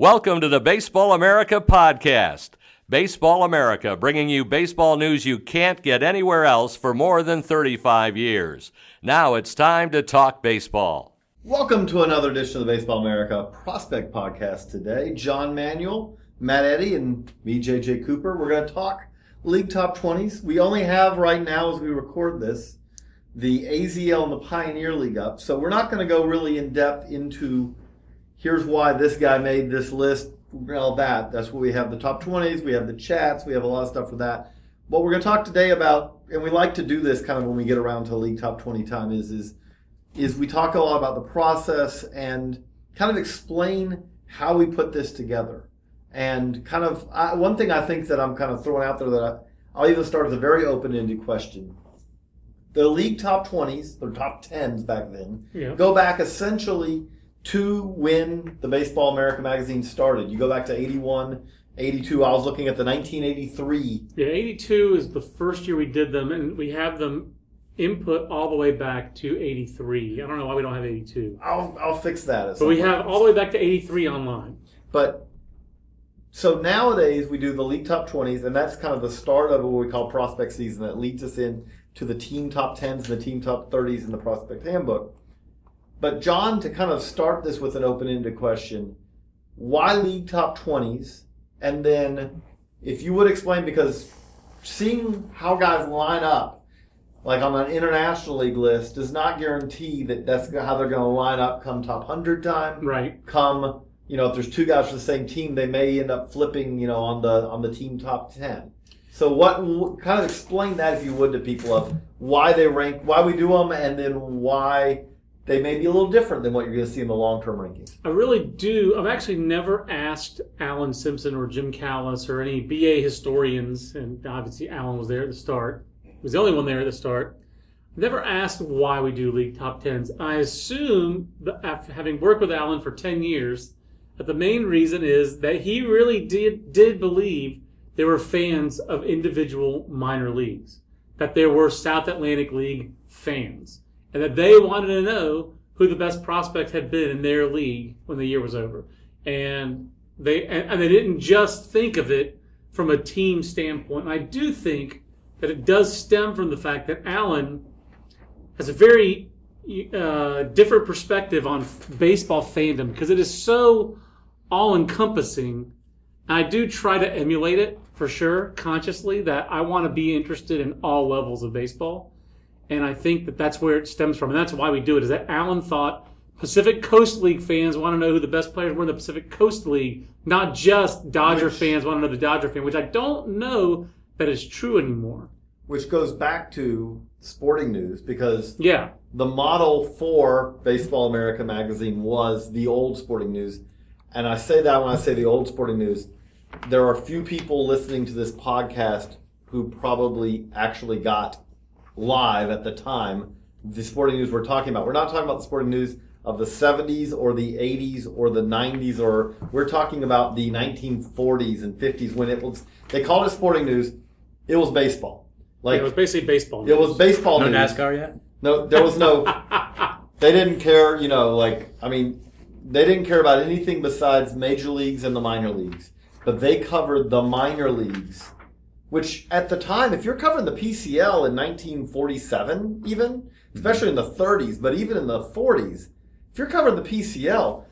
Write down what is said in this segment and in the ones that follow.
Welcome to the Baseball America podcast. Baseball America, bringing you baseball news you can't get anywhere else for more than 35 years. Now it's time to talk baseball. Welcome to another edition of the Baseball America Prospect Podcast today. John Manuel, Matt Eddy, and me, J.J. Cooper. We're going to talk League Top 20s. We only have right now, as we record this, the AZL and the Pioneer League up. So we're not going to go really in-depth into here's why this guy made this list, all that. That's what we have, the top 20s, we have the chats, we have a lot of stuff for that. What we're going to talk today about, and we like to do this kind of when we get around to League Top 20 time, is we talk a lot about the process and kind of explain how we put this together. And kind of, one thing I think that I'm kind of throwing out there that I'll even start with a very open-ended question. The League Top 20s, or top 10s back then, go back essentially to when the Baseball America magazine started. You go back to 81, 82. I was looking at the 1983. Yeah, 82 is the first year we did them, and we have them input all the way back to 83. I don't know why we don't have 82. I'll fix that. But we have all the way back to 83 online. But so nowadays we do the League Top 20s, and that's kind of the start of what we call prospect season. That leads us in to the team top 10s and the team top 30s in the prospect handbook. But John, to kind of start this with an open-ended question, why League Top 20s? And then if you would explain, because seeing how guys line up, like on an international league list, does not guarantee that that's how they're going to line up come top 100 time. Right. Come, if there's two guys for the same team, they may end up flipping, on the team top 10. So what kind of explain that, if you would, to people of why they rank, why we do them, and then why they may be a little different than what you're going to see in the long-term rankings. I really do. I've actually never asked Alan Simpson or Jim Callis or any BA historians, and obviously Alan was there at the start. He was the only one there at the start. I've never asked why we do League Top 10s. I assume, that after having worked with Alan for 10 years, that the main reason is that he really did believe there were fans of individual minor leagues, that there were South Atlantic League fans, and that they wanted to know who the best prospect had been in their league when the year was over. And they didn't just think of it from a team standpoint. And I do think that it does stem from the fact that Alan has a very different perspective on baseball fandom, because it is so all-encompassing. And I do try to emulate it, for sure, consciously, that I want to be interested in all levels of baseball. And I think that that's where it stems from. And that's why we do it, is that Alan thought Pacific Coast League fans want to know who the best players were in the Pacific Coast League, not just Dodger fans want to know the Dodger fan, which I don't know that is true anymore. Which goes back to Sporting News, because the model for Baseball America magazine was the old Sporting News. And I say that when I say the old Sporting News, there are few people listening to this podcast who probably actually got live at the time the Sporting News we're talking about. We're not talking about the Sporting News of the 70s or the 80s or the 90s, or we're talking about the 1940s and 50s when it was, they called it Sporting News. It was baseball. It was basically baseball news. It was baseball news. No NASCAR yet? No, there was no, they didn't care, they didn't care about anything besides major leagues and the minor leagues. But they covered the minor leagues, which at the time, if you're covering the PCL in 1947 even, especially in the 30s, but even in the 40s, if you're covering the PCL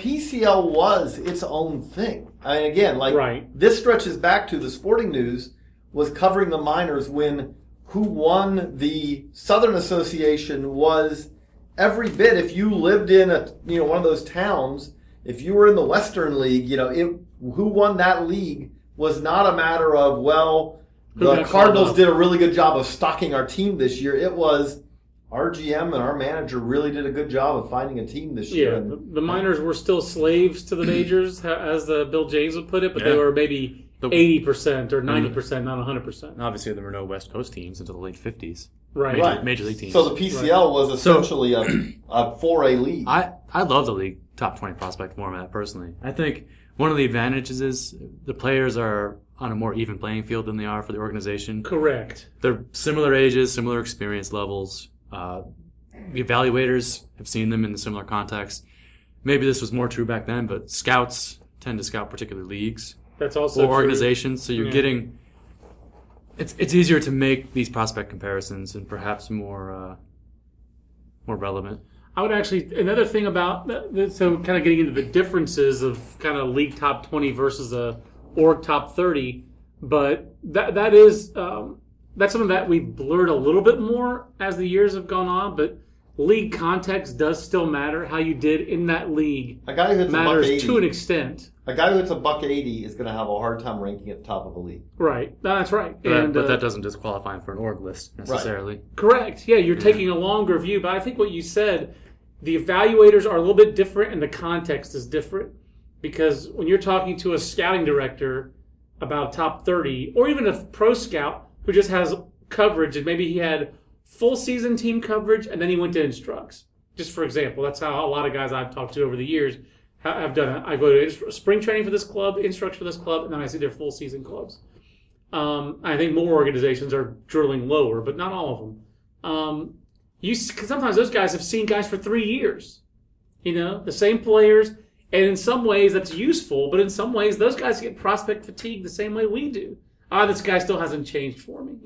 was its own thing. I mean, again, This stretches back to the Sporting News was covering the minors when who won the Southern Association was every bit. If you lived in one of those towns, if you were in the Western League, who won that league was not a matter of, the Cardinals did a really good job of stocking our team this year. It was our GM and our manager really did a good job of finding a team this year. Yeah, the minors were still slaves to the majors, as Bill James would put it, but they were maybe 80% or 90%, not 100%. Obviously, there were no West Coast teams until the late 50s. Right. Major league teams. So the PCL was essentially a 4A league. I love the league top 20 prospect format, personally. I think one of the advantages is the players are on a more even playing field than they are for the organization. Correct. They're similar ages, similar experience levels. The evaluators have seen them in a similar context. Maybe this was more true back then, but scouts tend to scout particular leagues That's also or true. organizations, so you're Yeah. getting. It's easier to make these prospect comparisons and perhaps more relevant. I would actually, another thing about, so kind of getting into the differences of kind of league top 20 versus a org top 30, but that is, that's something that we've blurred a little bit more as the years have gone on, but league context does still matter. How you did in that league A guy who hits matters a buck 80, to an extent. a guy who hits a buck 80 is going to have a hard time ranking at the top of a league. Right. No, that's right. But that doesn't disqualify him for an org list necessarily. Correct. Yeah, you're taking a longer view, but I think what you said, the evaluators are a little bit different and the context is different. Because when you're talking to a scouting director about top 30, or even a pro scout who just has coverage and maybe he had full season team coverage and then he went to instructs. Just for example, that's how a lot of guys I've talked to over the years have done it. I go to spring training for this club, instructs for this club, and then I see their full season clubs. I think more organizations are drilling lower, but not all of them. Sometimes those guys have seen guys for 3 years. The same players, and in some ways that's useful, but in some ways those guys get prospect fatigue the same way we do. This guy still hasn't changed for me,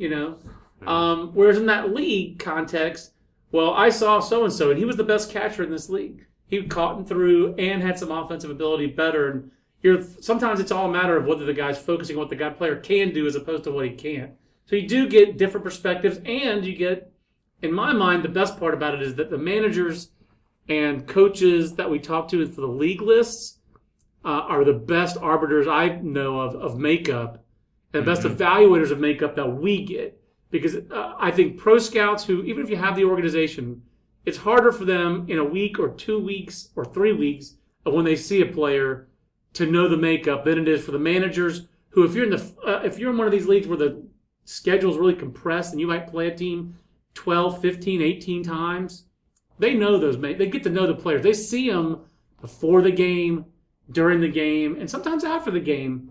Whereas in that league context, well, I saw so-and-so, and he was the best catcher in this league. He caught and threw and had some offensive ability better. And sometimes it's all a matter of whether the guy's focusing on what the player can do as opposed to what he can't. So you do get different perspectives, and you get, in my mind, the best part about it is that the managers and coaches that we talk to for the league lists are the best arbiters I know of makeup, and the best evaluators of makeup that we get. Because I think pro scouts who, even if you have the organization, it's harder for them in a week or 2 weeks or 3 weeks of when they see a player to know the makeup than it is for the managers who, if you're in one of these leagues where the schedule's really compressed and you might play a team 12, 15, 18 times, they know they get to know the players. They see them before the game, during the game, and sometimes after the game.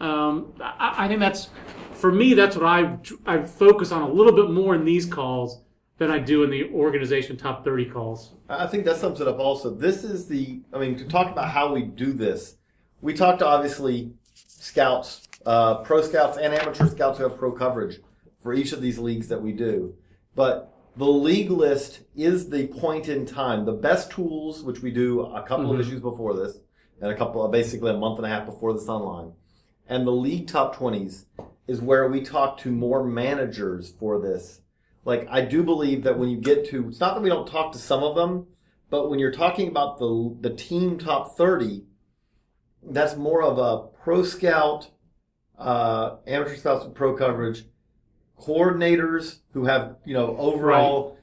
I think for me, that's what I focus on a little bit more in these calls than I do in the organization top 30 calls. I think that sums it up also. This is to talk about how we do this, we talked to obviously scouts, pro scouts and amateur scouts who have pro coverage for each of these leagues that we do. But the league list is the point in time. The best tools, which we do a couple of issues before this, and basically a month and a half before this online. And the league top 20s is where we talk to more managers for this. Like, I do believe that when you get to, it's not that we don't talk to some of them, but when you're talking about the team top 30, that's more of a pro scout, amateur scouts with pro coverage, coordinators who have, overall,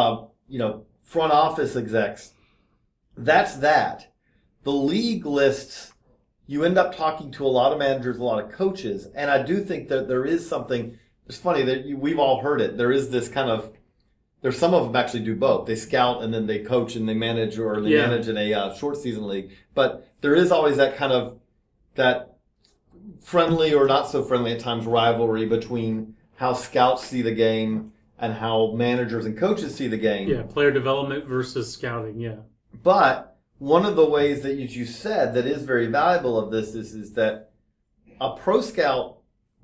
front office execs. That's that. The league lists, you end up talking to a lot of managers, a lot of coaches, and I do think that there is something. It's funny that we've all heard it. There is this kind of. There's some of them actually do both. They scout and then they coach and they manage, or they manage in a short season league. But there is always that kind of that friendly or not so friendly at times rivalry between how scouts see the game and how managers and coaches see the game. Yeah, player development versus scouting. Yeah, but one of the ways that you said that is very valuable of this is that a pro scout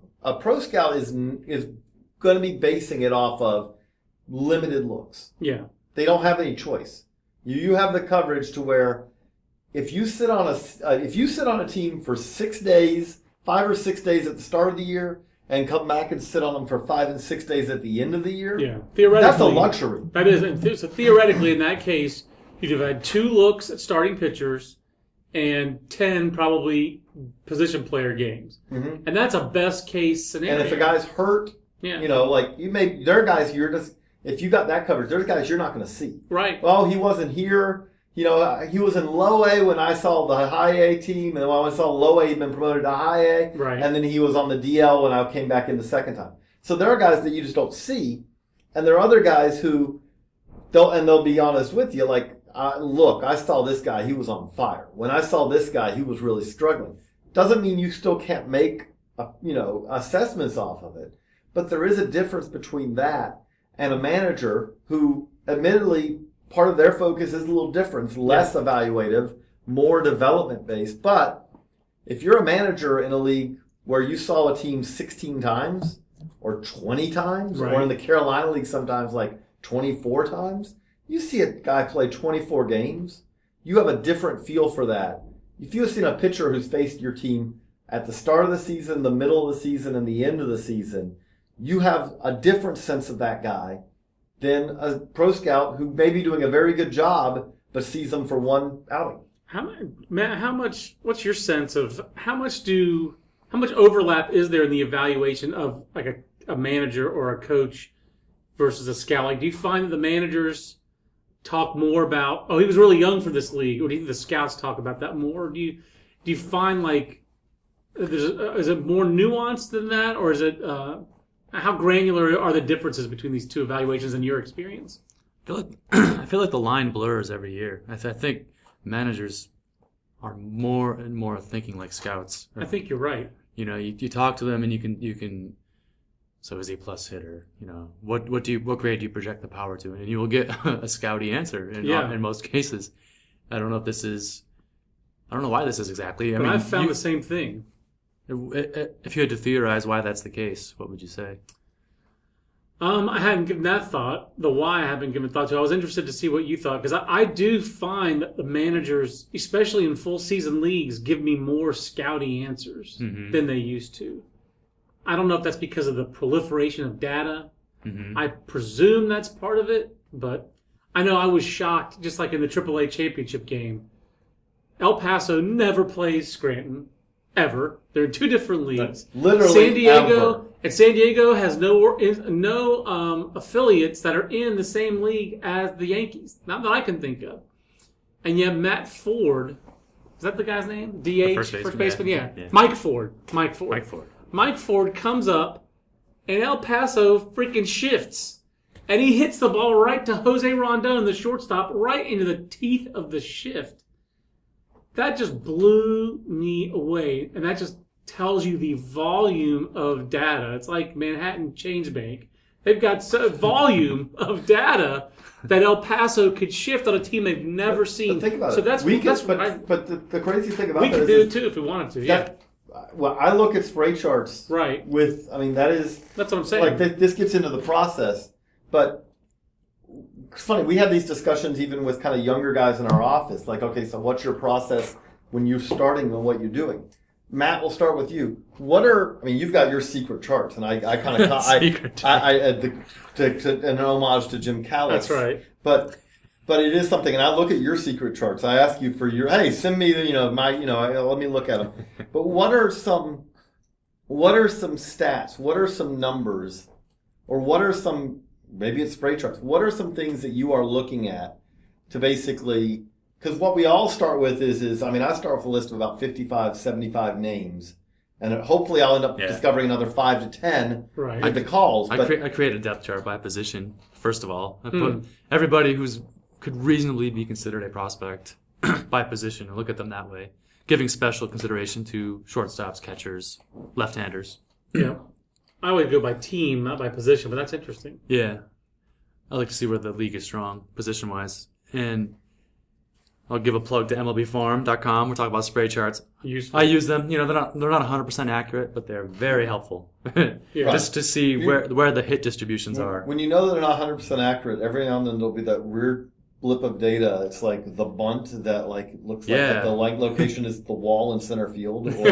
is going to be basing it off of limited looks. Yeah. They don't have any choice. You have the coverage to where if you sit on a team for 6 days, 5 or 6 days at the start of the year, and come back and sit on them for 5 and 6 days at the end of the year, theoretically, that's a luxury. That is. So theoretically, in that case, you'd have had 2 looks at starting pitchers and 10 probably position player games. Mm-hmm. And that's a best case scenario. And if a guy's hurt, there are guys you're just, if you got that coverage, there's guys you're not going to see. Right. Well, he wasn't here. He was in low A when I saw the high A team, and when I saw low A, he'd been promoted to high A. Right. And then he was on the DL when I came back in the second time. So there are guys that you just don't see, and there are other guys who they'll be honest with you, like, look, I saw this guy, he was on fire. When I saw this guy, he was really struggling. Doesn't mean you still can't make assessments off of it, but there is a difference between that and a manager who, admittedly, part of their focus is a little different. It's less evaluative, more development-based, but if you're a manager in a league where you saw a team 16 times or 20 times, Right. or in the Carolina League sometimes like 24 times, you see a guy play 24 games, you have a different feel for that. If you've seen a pitcher who's faced your team at the start of the season, the middle of the season, and the end of the season, you have a different sense of that guy than a pro scout who may be doing a very good job but sees them for one outing. Matt, what's your sense of how much overlap is there in the evaluation of like a manager or a coach versus a scout? Like, do you find that the managers talk more about, oh, he was really young for this league, or do you think the scouts talk about that more? Or do you find like is it more nuanced than that, or is it how granular are the differences between these two evaluations in your experience? I feel like the line blurs every year. I think managers are more and more thinking like scouts. I think you're right. You know, you talk to them and you can. So is he a plus hitter? You know, what grade do you project the power to? And you will get a scouty answer in most cases. I don't know why this is exactly. But I've found the same thing. If you had to theorize why that's the case, what would you say? I hadn't given that thought. The why I haven't given thought to. I was interested to see what you thought, because I do find that the managers, especially in full season leagues, give me more scouty answers than they used to. I don't know if that's because of the proliferation of data. I presume that's part of it, but I know I was shocked, just like in the AAA championship game. El Paso never plays Scranton, ever. They're in two different leagues. That's literally San Diego, ever. And San Diego has no affiliates that are in the same league as the Yankees. Not that I can think of. And yet Matt Ford, is that the guy's name? DH? First baseman, Yeah. Yeah. Mike Ford. Mike Ford comes up, and El Paso freaking shifts. And he hits the ball right to Jose Rondon, the shortstop, right into the teeth of the shift. That just blew me away. And that just tells you the volume of data. It's like Manhattan Change Bank. They've got volume of data that El Paso could shift on a team they've never seen. But think about so it. That's but the crazy thing about we that could is do it too if we wanted to. Yeah, well, I look at spray charts. right. That's what I'm saying. Like this gets into the process, but it's funny. We have these discussions even with kind of younger guys in our office. Like, okay, so what's your process when you're starting and what you're doing? Matt, we'll start with you. You've got your secret charts, and I kind of an homage to Jim Callis. That's right. But it is something, and I look at your secret charts. I ask you for hey, send me let me look at them. But what are some stats? What are some numbers, or what are some, maybe it's spray charts? What are some things that you are looking at to basically? Because what we all start with is I start with a list of about 55, 75 names. And hopefully I'll end up discovering another 5 to 10 with the calls. I create a depth chart by position, first of all. I put everybody could reasonably be considered a prospect by position and look at them that way, giving special consideration to shortstops, catchers, left-handers. Yeah. I would go by team, not by position, but that's interesting. Yeah. I like to see where the league is strong, position-wise. And I'll give a plug to MLBFarm.com. We're talking about spray charts. Useful. I use them. They're not 100% accurate, but they're very helpful. Just to see where the hit distributions are. When you know that they're not 100% accurate, every now and then there'll be that weird blip of data. It's like the bunt that looks like the location is the wall in center field, or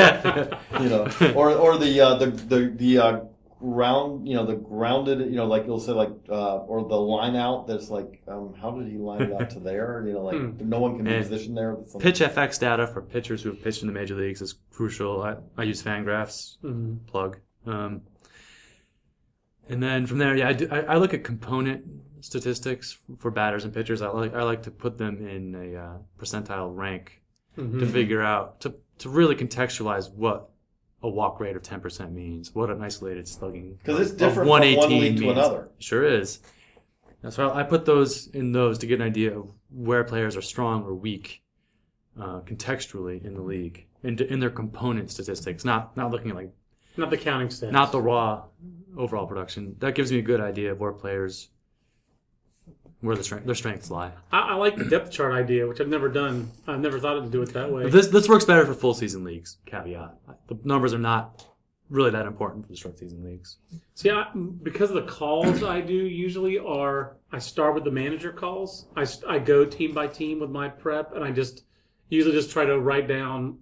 or the round, the grounded, like you'll say, or the line out that's how did he line it out to there? No one can be positioned there. Pitch FX data for pitchers who have pitched in the major leagues is crucial. I use Fangraphs, plug. And then from there, I look at component statistics for batters and pitchers. I like to put them in a percentile rank to figure out, to really contextualize what a walk rate of 10% means, what an isolated slugging because it's different from one league to another. Sure is. So I put those to get an idea of where players are strong or weak contextually in the league, in their component statistics, not looking at not the counting stats, not the raw overall production. That gives me a good idea of where players where their strengths lie. I like the depth chart idea, which I've never done. I've never thought to do it that way. But this works better for full season leagues. Caveat: the numbers are not really that important for the short season leagues. See, because of the calls I do usually I start with the manager calls. I go team by team with my prep, and I usually just try to write down.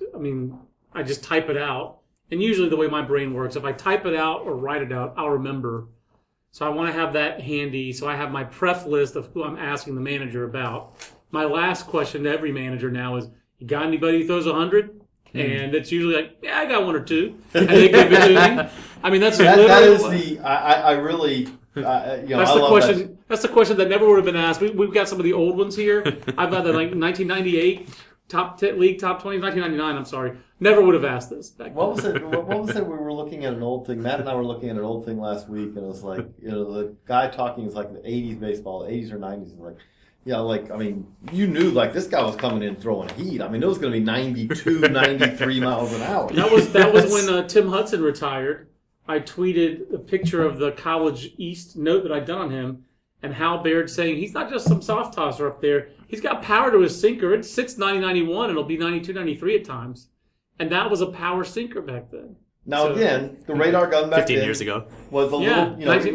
I just type it out. And usually the way my brain works, if I type it out or write it out, I'll remember. So I want to have that handy. So I have my pref list of who I'm asking the manager about. My last question to every manager now is, you got anybody who throws 100? And it's usually like, yeah, I got one or two. And they give it to me. I mean, that's that is the, I really, that's the question. That. That's the question that never would have been asked. We've got some of the old ones here. I've got the 1998 top 10 league, top 20, 1999. I'm sorry, never would have asked this. What was it? What was it? We were looking at an old thing. Matt and I were looking at an old thing last week, and it was like, the guy talking is like the '80s baseball, '80s or '90s, and like. Yeah, you knew, this guy was coming in throwing heat. I mean, it was going to be 92, 93 miles an hour. That was when Tim Hudson retired. I tweeted a picture of the College East note that I'd done on him, and Hal Baird saying he's not just some soft tosser up there. He's got power to his sinker. It sits 90, 91, and it'll be 92, 93 at times. And that was a power sinker back then. Now, again, the radar gun back 15 years ago. Was a little,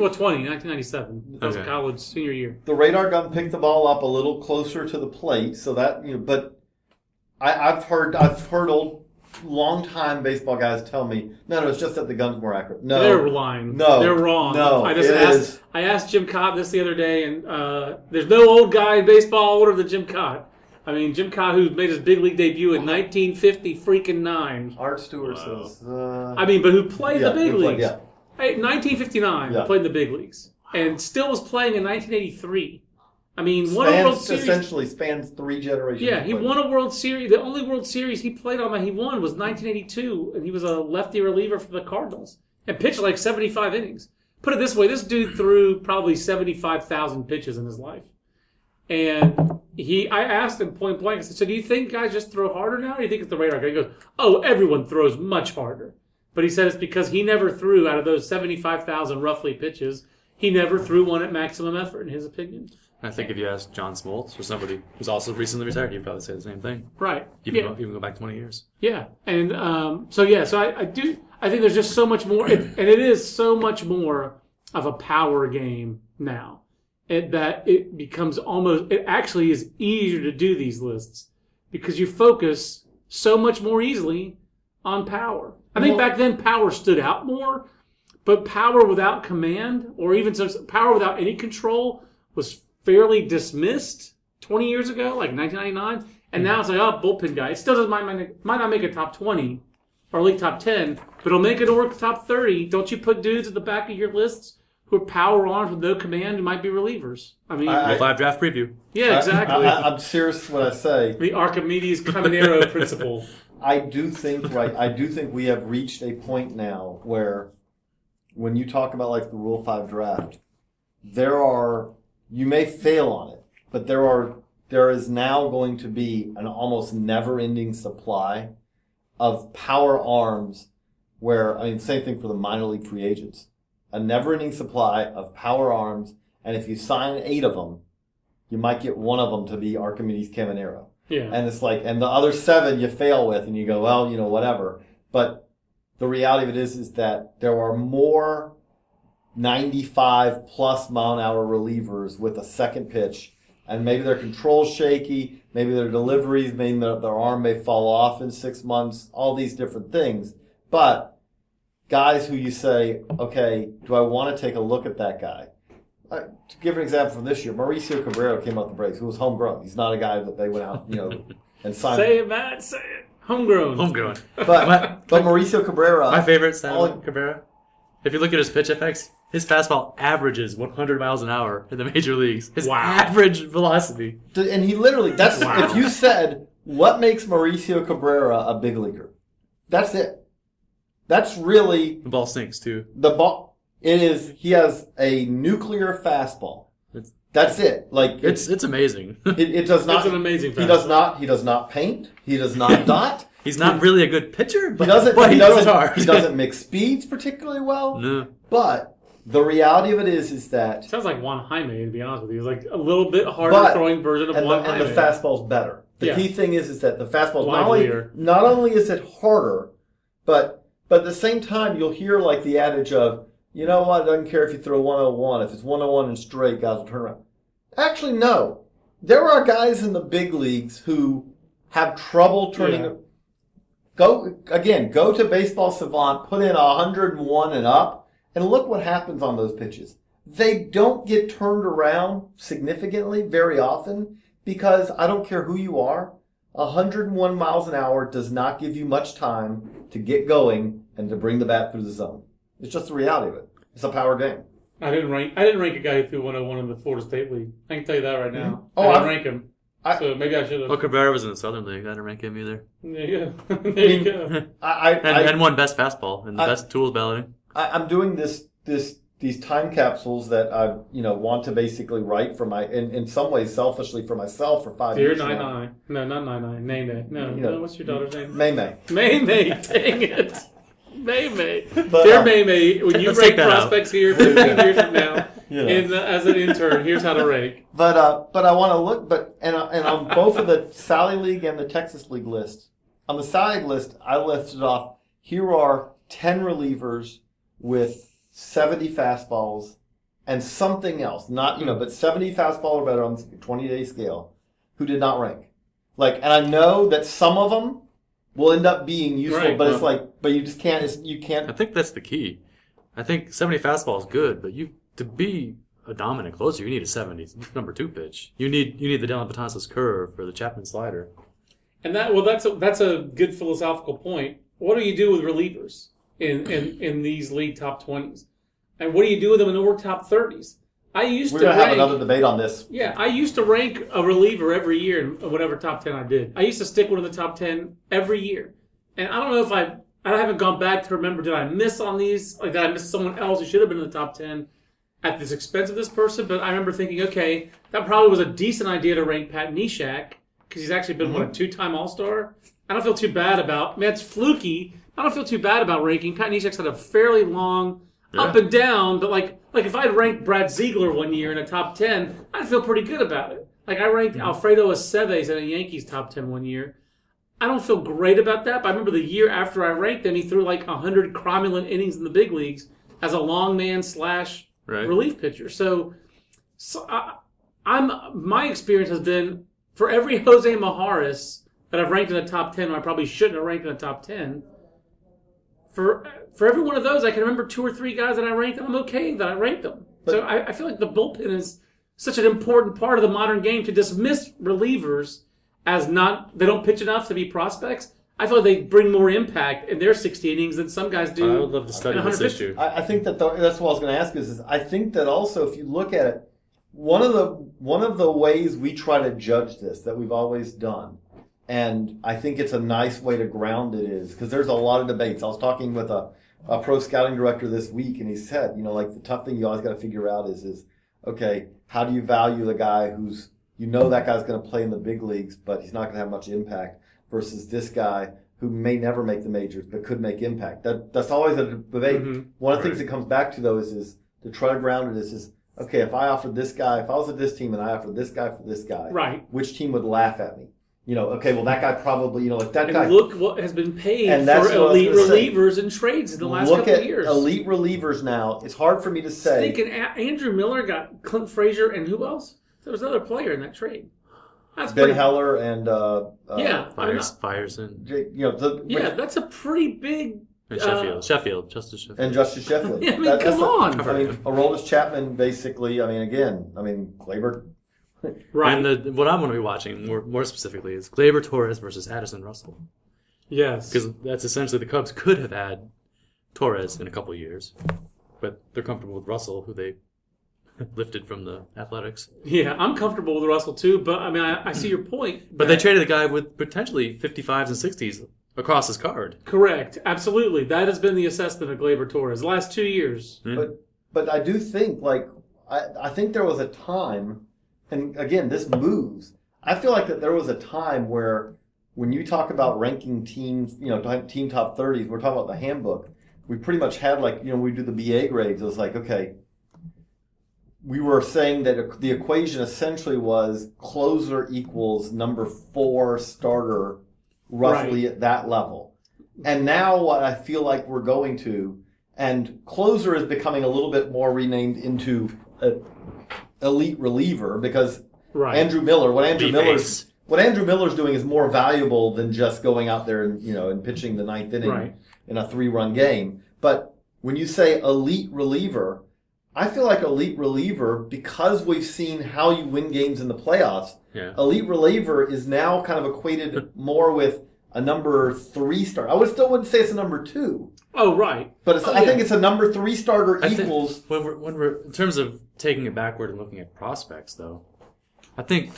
1997. That was a college senior year. The radar gun picked the ball up a little closer to the plate, so that, but I've heard old, long-time baseball guys tell me, no, it's just that the gun's more accurate. No. They're lying. No. They're wrong. No, I asked Jim Cott this the other day, and there's no old guy in baseball older than Jim Cott. I mean, Jim Cott, who made his big league debut in 1959. Art Stewart says. But who played the big leagues? Yeah. 1959, played in the big leagues, and still was playing in 1983. I mean, won a World Series. Essentially spans 3 generations. Yeah, he won a World Series. The only World Series he played on that he won was 1982, and he was a lefty reliever for the Cardinals and pitched like 75 innings. Put it this way, this dude threw probably 75,000 pitches in his life. And I asked him point blank, I said, so do you think guys just throw harder now, or do you think it's the radar gun? He goes, everyone throws much harder. But he said it's because he never threw, out of those 75,000 roughly pitches, he never threw one at maximum effort, in his opinion. I think if you ask John Smoltz or somebody who's also recently retired, he'd probably say the same thing. Right. Even go back 20 years. Yeah. And so I think there's just so much more, and it is so much more of a power game now. That it becomes it actually is easier to do these lists because you focus so much more easily on power. I think back then power stood out more, but power without command or even power without any control was fairly dismissed 20 years ago, like 1999. And now it's like, bullpen guy. It still might not make a top 20 or league top 10, but it'll make it a top 30. Don't you put dudes at the back of your lists who are power arms with no command who might be relievers? I mean, 5 draft preview. Yeah, exactly. I'm serious when I say the Archimedes Caminero principle. I do think we have reached a point now where, when you talk about the Rule 5 draft, you may fail on it, but there is now going to be an almost never-ending supply of power arms. Same thing for the minor league free agents. A never-ending supply of power arms, and if you sign 8 of them, you might get one of them to be Archimedes Caminero. Yeah. And it's and the other 7 you fail with, and you go, well, whatever. But the reality of it is that there are more 95-plus mile-an-hour relievers with a second pitch, and maybe their control's shaky, maybe their deliveries, maybe their arm may fall off in 6 months, all these different things. But guys who you say, okay, do I want to take a look at that guy? To give an example from this year, Mauricio Cabrera came out the breaks, who was homegrown. He's not a guy that they went out, and signed. Say it, Matt. Say it. Homegrown. But Mauricio Cabrera. My favorite stat Cabrera. If you look at his pitch effects, his fastball averages 100 miles an hour in the major leagues. His average velocity. And he literally, if you said, what makes Mauricio Cabrera a big leaguer? That's it. That's really... The ball sinks, too. He has a nuclear fastball. That's it. It's amazing. It does not... It's an amazing fastball. He does not paint. He does not dot. He's not really a good pitcher, but he throws hard. He doesn't mix speeds particularly well. No. But The reality of it is that Sounds like Juan Jaime, to be honest with you. It's like a little bit harder throwing version of Juan Jaime. and the fastball's better. The key thing is that the fastball's not only is it harder, but at the same time you'll hear like the adage of, you know what, it doesn't care if you throw 101. If it's 101 and straight, guys will turn around. Actually, no. There are guys in the big leagues who have trouble turning. Yeah. Go to Baseball Savant, put in 101 and up, and look what happens on those pitches. They don't get turned around significantly very often because I don't care who you are, 101 miles an hour does not give you much time to get going and to bring the bat through the zone. It's just the reality of it. It's a power game. I didn't rank a guy who threw 101 in the Florida State League. I can tell you that right now. Mm-hmm. I didn't rank him. So maybe I should have. Well, Cabrera was in the Southern League. I didn't rank him either. Yeah. There you go. And won best fastball and the best tools balloting. I'm doing these time capsules that I want to basically write for my in some ways selfishly for myself for 5 years. Dear Nai. No, not Nai. Nene. No. What's your daughter's name? May. Dang it. May. Dear May, when you rank prospects here 15 years from now, as an intern, here's how to rank. But I want to look. And on both of the Sally League and the Texas League list, on the Sally League list, I listed off. Here are 10 relievers with 70 fastballs and something else. But 70 fastball or better on the 20-day scale who did not rank. And I know that some of them will end up being useful, right, but you just can't. You can't. I think that's the key. I think 70 fastball is good, but to be a dominant closer, you need a 70 number 2 pitch. You need the Dellin Betances curve or the Chapman slider. And that's a good philosophical point. What do you do with relievers in these league top 20s, and what do you do with them in the top 30s? We're going to have another debate on this. Yeah, I used to rank a reliever every year in whatever top 10 I did. I used to stick one in the top 10 every year. And I don't know if I haven't gone back to remember, did I miss on these? Did I miss someone else who should have been in the top 10 at the expense of this person? But I remember thinking, okay, that probably was a decent idea to rank Pat Neshek because he's actually been, a 2-time All-Star? I don't feel too bad about, it's fluky. I don't feel too bad about ranking. Pat Neshek's had a fairly long up and down, but like if I'd ranked Brad Ziegler one year in a top 10, I'd feel pretty good about it. I ranked Alfredo Aceves in a Yankees top 10 one year. I don't feel great about that, but I remember the year after I ranked him, he threw 100 cromulent innings in the big leagues as a long man / relief pitcher. So my experience has been for every Jose Majares that I've ranked in the top 10, I probably shouldn't have ranked in the top 10. For every one of those, I can remember 2 or 3 guys that I ranked, and I'm okay that I ranked them. So I feel like the bullpen is such an important part of the modern game. To dismiss relievers as they don't pitch enough to be prospects, I feel like they bring more impact in their 60 innings than some guys do. I would love to study this issue. I think that's what I was going to ask is I think that also if you look at it, one of the ways we try to judge this that we've always done, and I think it's a nice way to ground it is, because there's a lot of debates. I was talking with a pro scouting director this week, and he said, the tough thing you always got to figure out is, okay, how do you value the guy who's, that guy's going to play in the big leagues, but he's not going to have much impact, versus this guy who may never make the majors, but could make impact. That's always a debate. Mm-hmm. One of the things it comes back to, though, is to try to ground it is, okay, if I offered this guy, if I was at this team and I offered this guy for this guy, right, which team would laugh at me? Okay, well, that guy probably, that and guy. Look what has been paid for elite relievers and trades in the last couple of years. Elite relievers now. It's hard for me to say. Thinking Andrew Miller got Clint Frazier and who else? There was another player in that trade. That's Ben Heller and Fireson. That's a pretty big. And Justice Sheffield. And Justice Sheffield. Come on. Aroldis Chapman, basically. Gleyber. Right. And what I'm going to be watching more specifically is Gleyber Torres versus Addison Russell. Yes. Because that's essentially the Cubs could have had Torres in a couple of years, but they're comfortable with Russell, who they lifted from the Athletics. Yeah, I'm comfortable with Russell too, but I see your point. But they traded a guy with potentially 55s and 60s across his card. Correct. Absolutely. That has been the assessment of Gleyber Torres the last 2 years. Mm-hmm. But I do think, I think there was a time. And again, this moves. I feel like that there was a time where when you talk about ranking teams, team top 30s, we're talking about the handbook. we pretty much had we do the BA grades. It was like, okay, we were saying that the equation essentially was closer equals number 4 starter, roughly at that level. And now what I feel like we're going to, and closer is becoming a little bit more renamed into elite reliever because Andrew Miller, what Andrew Miller's doing is more valuable than just going out there and pitching the 9th inning in a 3-run game. But when you say elite reliever, I feel like elite reliever, because we've seen how you win games in the playoffs, elite reliever is now kind of equated more with a number 3 starter. I wouldn't say it's a number 2. Oh, right. But I think it's a number 3 starter equals. When we're in terms of taking it backward and looking at prospects, though, I think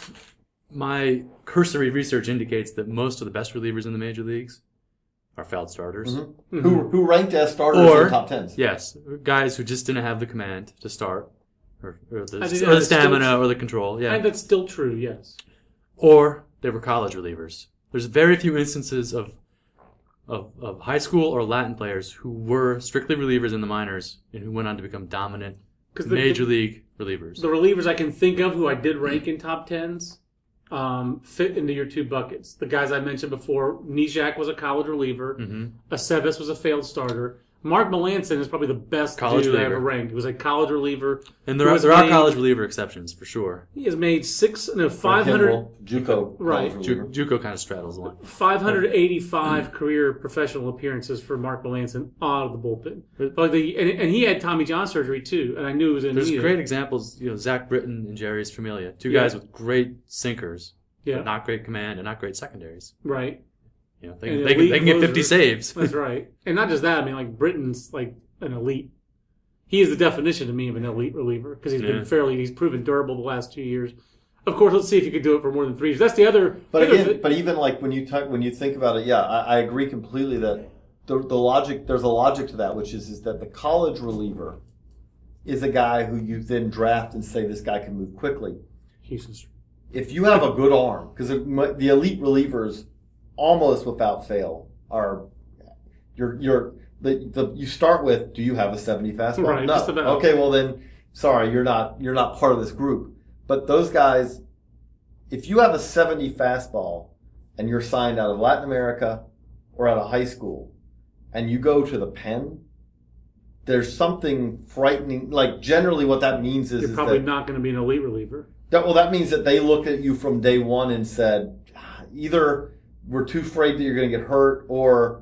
my cursory research indicates that most of the best relievers in the major leagues are failed starters. Mm-hmm. Who ranked as starters in the top 10s. Yes, guys who just didn't have the command to start, or the stamina or the control. Yeah, I think that's still true, yes. Or they were college relievers. There's very few instances of high school or Latin players who were strictly relievers in the minors and who went on to become dominant major league relievers. The relievers I can think of who I did rank in top 10s fit into your 2 buckets. The guys I mentioned before, Nijak was a college reliever. Mm-hmm. Aceves was a failed starter. Mark Melancon is probably the best college dude reliever. I ever ranked. He was a college reliever. And there are college reliever exceptions, for sure. He has made 500... JUCO. Right. JUCO kind of straddles the line. 585 career professional appearances for Mark Melancon out of the bullpen. And he had Tommy John surgery, too, and I knew it was in There's great examples, Zach Britton and Jerry's Familia. 2 guys with great sinkers, but not great command and not great secondaries. Right. They can get 50 saves. That's right. And not just that, I mean, Britton's like an elite. He is the definition to me of an elite reliever because he's proven durable the last 2 years. Of course, let's see if you could do it for more than 3 years. That's the other. But even like when you think about it, I agree completely that the logic, there's a logic to that, which is that the college reliever is a guy who you then draft and say this guy can move quickly. If you have a good arm, because the elite relievers almost without fail are you start with, do you have a 70 fastball? Right, no. just about. Okay, well then, sorry, you're not part of this group. But those guys, if you have a 70 fastball and you're signed out of Latin America or out of high school, and you go to the pen, there's something frightening. Like generally, what that means is you're probably not going to be an elite reliever. That means that they looked at you from day one and said, either we're too afraid that you're going to get hurt, or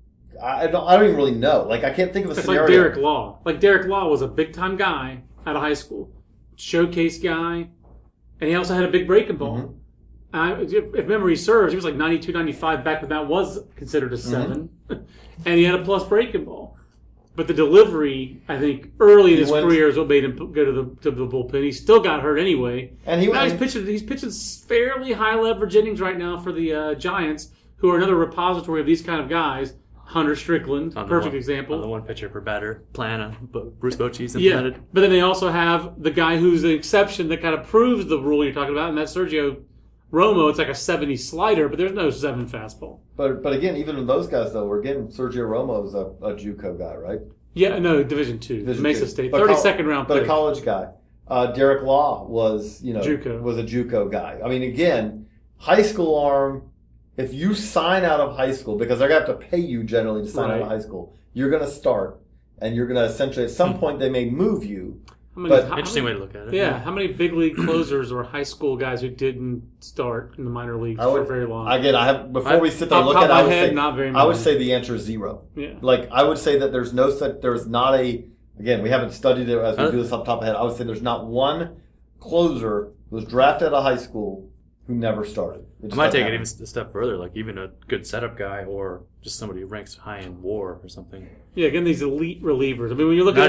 I don't even really know. Like, I can't think of a scenario. Like Derek Law. Like, Derek Law was a big-time guy out of high school. Showcase guy. And he also had a big breaking ball. Mm-hmm. If memory serves, he was like 92, 95 back when that was considered a 7. Mm-hmm. And he had a plus breaking ball. But the delivery, I think, early in his career is what made him go to the bullpen. He still got hurt anyway. And he's pitching fairly high leverage innings right now for the Giants, who are another repository of these kind of guys. Hunter Strickland, perfect example. On the 1 pitcher per batter plan, Bruce Bochy's implemented. Yeah, but then they also have the guy who's the exception that kind of proves the rule you're talking about, and that's Sergio Romo. It's like a 70 slider, but there's no 7 fastball. But again, even in those guys, though, Sergio Romo is a JUCO guy, right? Yeah, no, Division II, Mesa State, 32nd round pick. But a college guy. Derek Law was, JUCO. Was a JUCO guy. I mean, again, high school arm. If you sign out of high school, because they're going to have to pay you generally to sign out of high school, you're going to start, and you're going to essentially, at some point, they may move you. Interesting way to look at it. Yeah, how many big league closers or high school guys who didn't start in the minor leagues for very long? Again, before we sit there and look at it, I would say the answer is 0. Yeah. Like, I would say that there's not a, again, we haven't studied it as we do this off the top of the head. I would say there's not one closer who was drafted out of high school who never started. I might take it even a step further, like even a good setup guy or just somebody who ranks high in WAR or something. Yeah, again, these elite relievers. I mean, when you look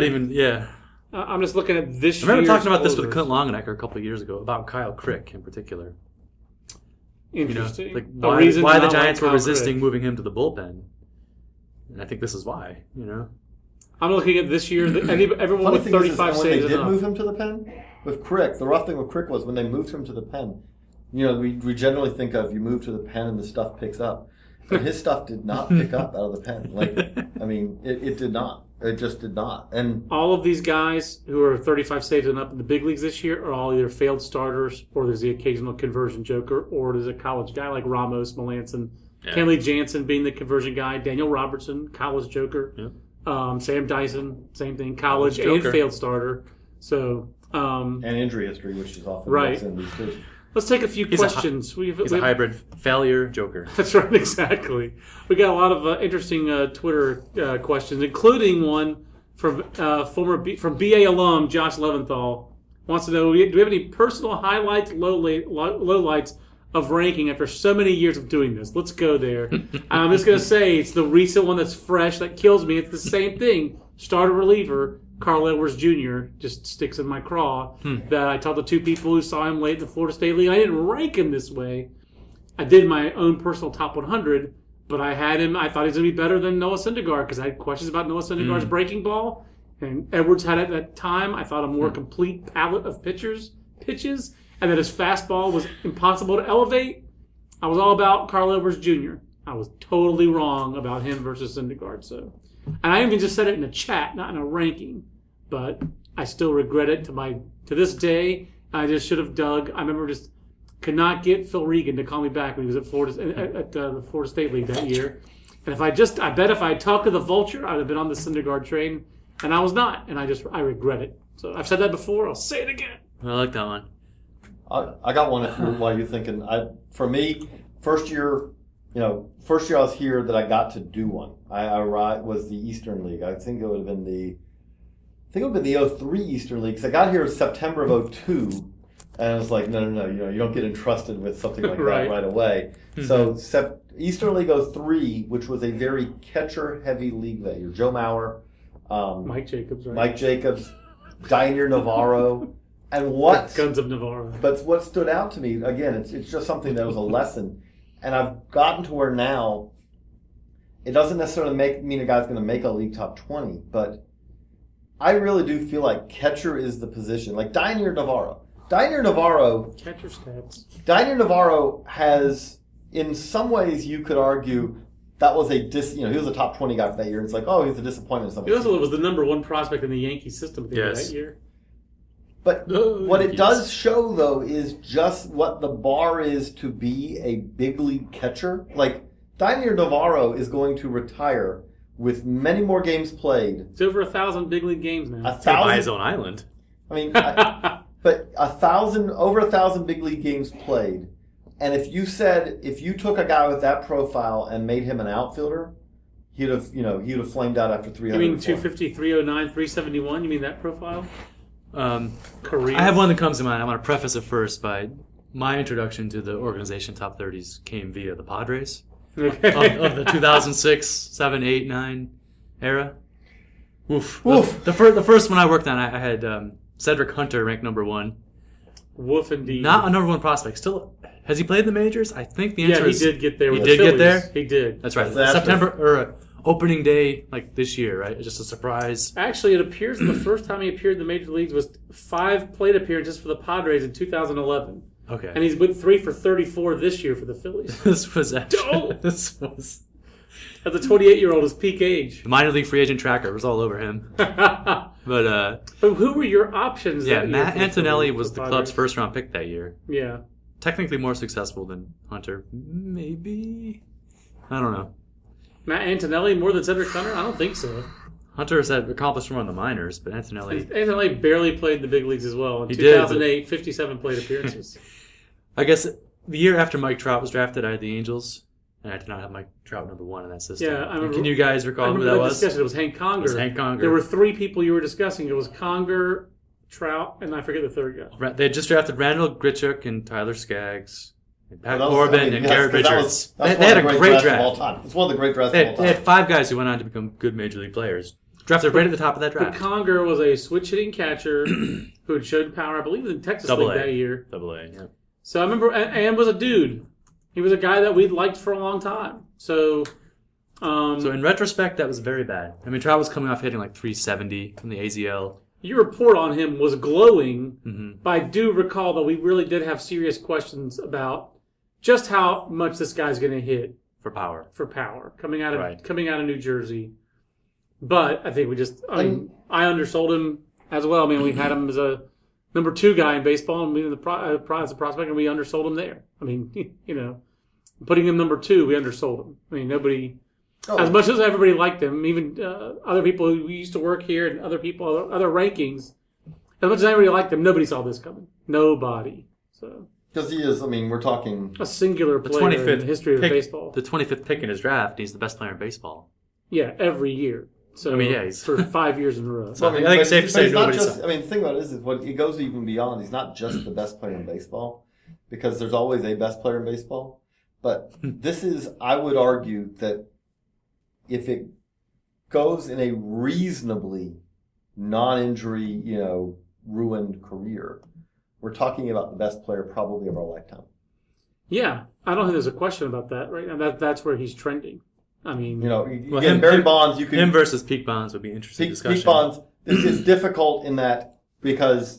I'm just looking at this year's I remember talking about this with Clint Longenecker a couple of years ago, about Kyle Crick in particular. Interesting. Why the Giants were resisting moving him to the bullpen. And I think this is why, I'm looking at this year, everyone with 35 saves. When they did move him to the pen, with Crick, the rough thing with Crick was when they moved him to the pen, we generally think of you move to the pen and the stuff picks up. And his stuff did not pick up out of the pen. It did not. It just did not. And all of these guys who are 35 saves and up in the big leagues this year are all either failed starters, or there's the occasional conversion joker, or there's a college guy like Ramos, Melanson, Kenley Jansen being the conversion guy, Daniel Robertson, college joker, Sam Dyson, same thing, college and failed starter. So and injury history, which is often right. in these two. Let's take a few questions. He's a hybrid failure joker. That's right, exactly. We got a lot of interesting Twitter questions, including one from from BA alum Josh Leventhal. Wants to know: do we have any personal highlights, lowlights of ranking after so many years of doing this? Let's go there. I'm just going to say it's the recent one that's fresh that kills me. It's the same thing. Starter reliever. Carl Edwards Jr. just sticks in my craw. That I told the two people who saw him late in the Florida State League, I didn't rank him this way. I did my own personal top 100, but I had him. I thought he was going to be better than Noah Syndergaard because I had questions about Noah Syndergaard's breaking ball, and Edwards had at that time I thought a more complete palette of pitches, and that his fastball was impossible to elevate. I was all about Carl Edwards Jr. I was totally wrong about him versus Syndergaard. So. And I even just said it in a chat, not in a ranking. But I still regret it to this day. I just should have dug. I remember just could not get Phil Regan to call me back when he was at the Florida State League that year. And I bet if I had talked to the Vulture, I'd have been on the Syndergaard train. And I was not. And I regret it. So I've said that before. I'll say it again. I like that one. I got one while you're thinking. For me, first year I was here that I got to do one. I was the Eastern League. I think it would have been the 03 Eastern League. Because I got here in September of 02, and I was like, no, you don't get entrusted with something like right. that right away. So Eastern League 03, which was a very catcher-heavy league that year. Joe Mauer, Mike Jacobs, right? Mike Jacobs, Dainier Navarro, and Guns of Navarro. But what stood out to me again, it's just something that was a lesson. And I've gotten to where now it doesn't necessarily mean a guy's going to make a league top 20, but I really do feel like catcher is the position. Like Dainier Navarro. Catcher stats. Dainier Navarro has, in some ways, you could argue that was he was a top 20 guy for that year. And it's like, he's a disappointment. He also was the number one prospect in the Yankee system at the end of that year. But what it does show, though, is just what the bar is to be a big league catcher. Like, Dainier Navarro is going to retire with many more games played. It's over 1,000 big league games now. 1,000 by his own island. I mean, but over 1,000 big league games played. And if you took a guy with that profile and made him an outfielder, he'd have flamed out after 300. You mean 250, 309, 371? You mean that profile? Career. I have one that comes to mind. I want to preface it first by my introduction to the organization top 30s came via the Padres of the 2006, 7, 8, 9 era. Woof. The first one I worked on, I had Cedric Hunter ranked number 1. Woof indeed. Not a number 1 prospect. Still, has he played in the majors? I think the answer is he did get there. He did get there? He did. That's right. September or opening day, like this year, right? Just a surprise. Actually, it appears that the first time he appeared in the major leagues was 5 plate appearances for the Padres in 2011. Okay. And he's with 3 for 34 this year for the Phillies. This was as a 28-year-old, his peak age. The minor league free agent tracker was all over him. But who were your options? Yeah, Matt Antonelli was the club's first round pick that year. Yeah. Technically more successful than Hunter. Maybe. I don't know. Matt Antonelli more than Cedric Hunter? I don't think so. Hunter has accomplished more in the minors, but Antonelli barely played in the big leagues as well. In 2008, 57 plate appearances. I guess the year after Mike Trout was drafted, I had the Angels, and I did not have Mike Trout number 1 in that system. Yeah, I remember, can you guys recall who that was? Discussion. It was Hank Conger. There were 3 people you were discussing. It was Conger, Trout, and I forget the third guy. They had just drafted Randall Grichuk and Tyler Skaggs. And Pat Corbin and Garrett Richards. They had a great draft. Of all time. It's one of the great drafts of all time. They had 5 guys who went on to become good major league players. Drafted right at the top of that draft. But Conger was a switch-hitting catcher who had showed power, I believe, in Texas League that year. AA, yeah. So I remember, and was a dude. He was a guy that we'd liked for a long time. So in retrospect, that was very bad. I mean, Trout was coming off hitting like 370 from the AZL. Your report on him was glowing, but I do recall that we really did have serious questions about just how much this guy's going to hit for power. coming out of Right. New Jersey. But I think I undersold him as well. I mean, we had him as a number 2 guy in baseball, and we as a prospect, and we undersold him there. I mean, putting him number 2, we undersold him. I mean, nobody, as much as everybody liked him, even other people who used to work here and other people, other rankings, as much as everybody liked him, nobody saw this coming. Nobody. So. Because he is, I mean, we're talking A singular player in the history of baseball. The 25th pick in his draft, he's the best player in baseball. Yeah, every year. So I mean, yeah, he's for 5 years in a row. So I think it's safe to say he's not nobody just. saw. I mean, the thing about it is what it goes even beyond. He's not just the best player in baseball, because there's always a best player in baseball. But this is, I would argue that if it goes in a reasonably non-injury, ruined career, we're talking about the best player probably of our lifetime. Yeah, I don't think there's a question about that, right? And that's where he's trending. I mean, Barry Bonds, you can him versus Peak Bonds would be an interesting discussion. Peak Bonds, it's difficult in that because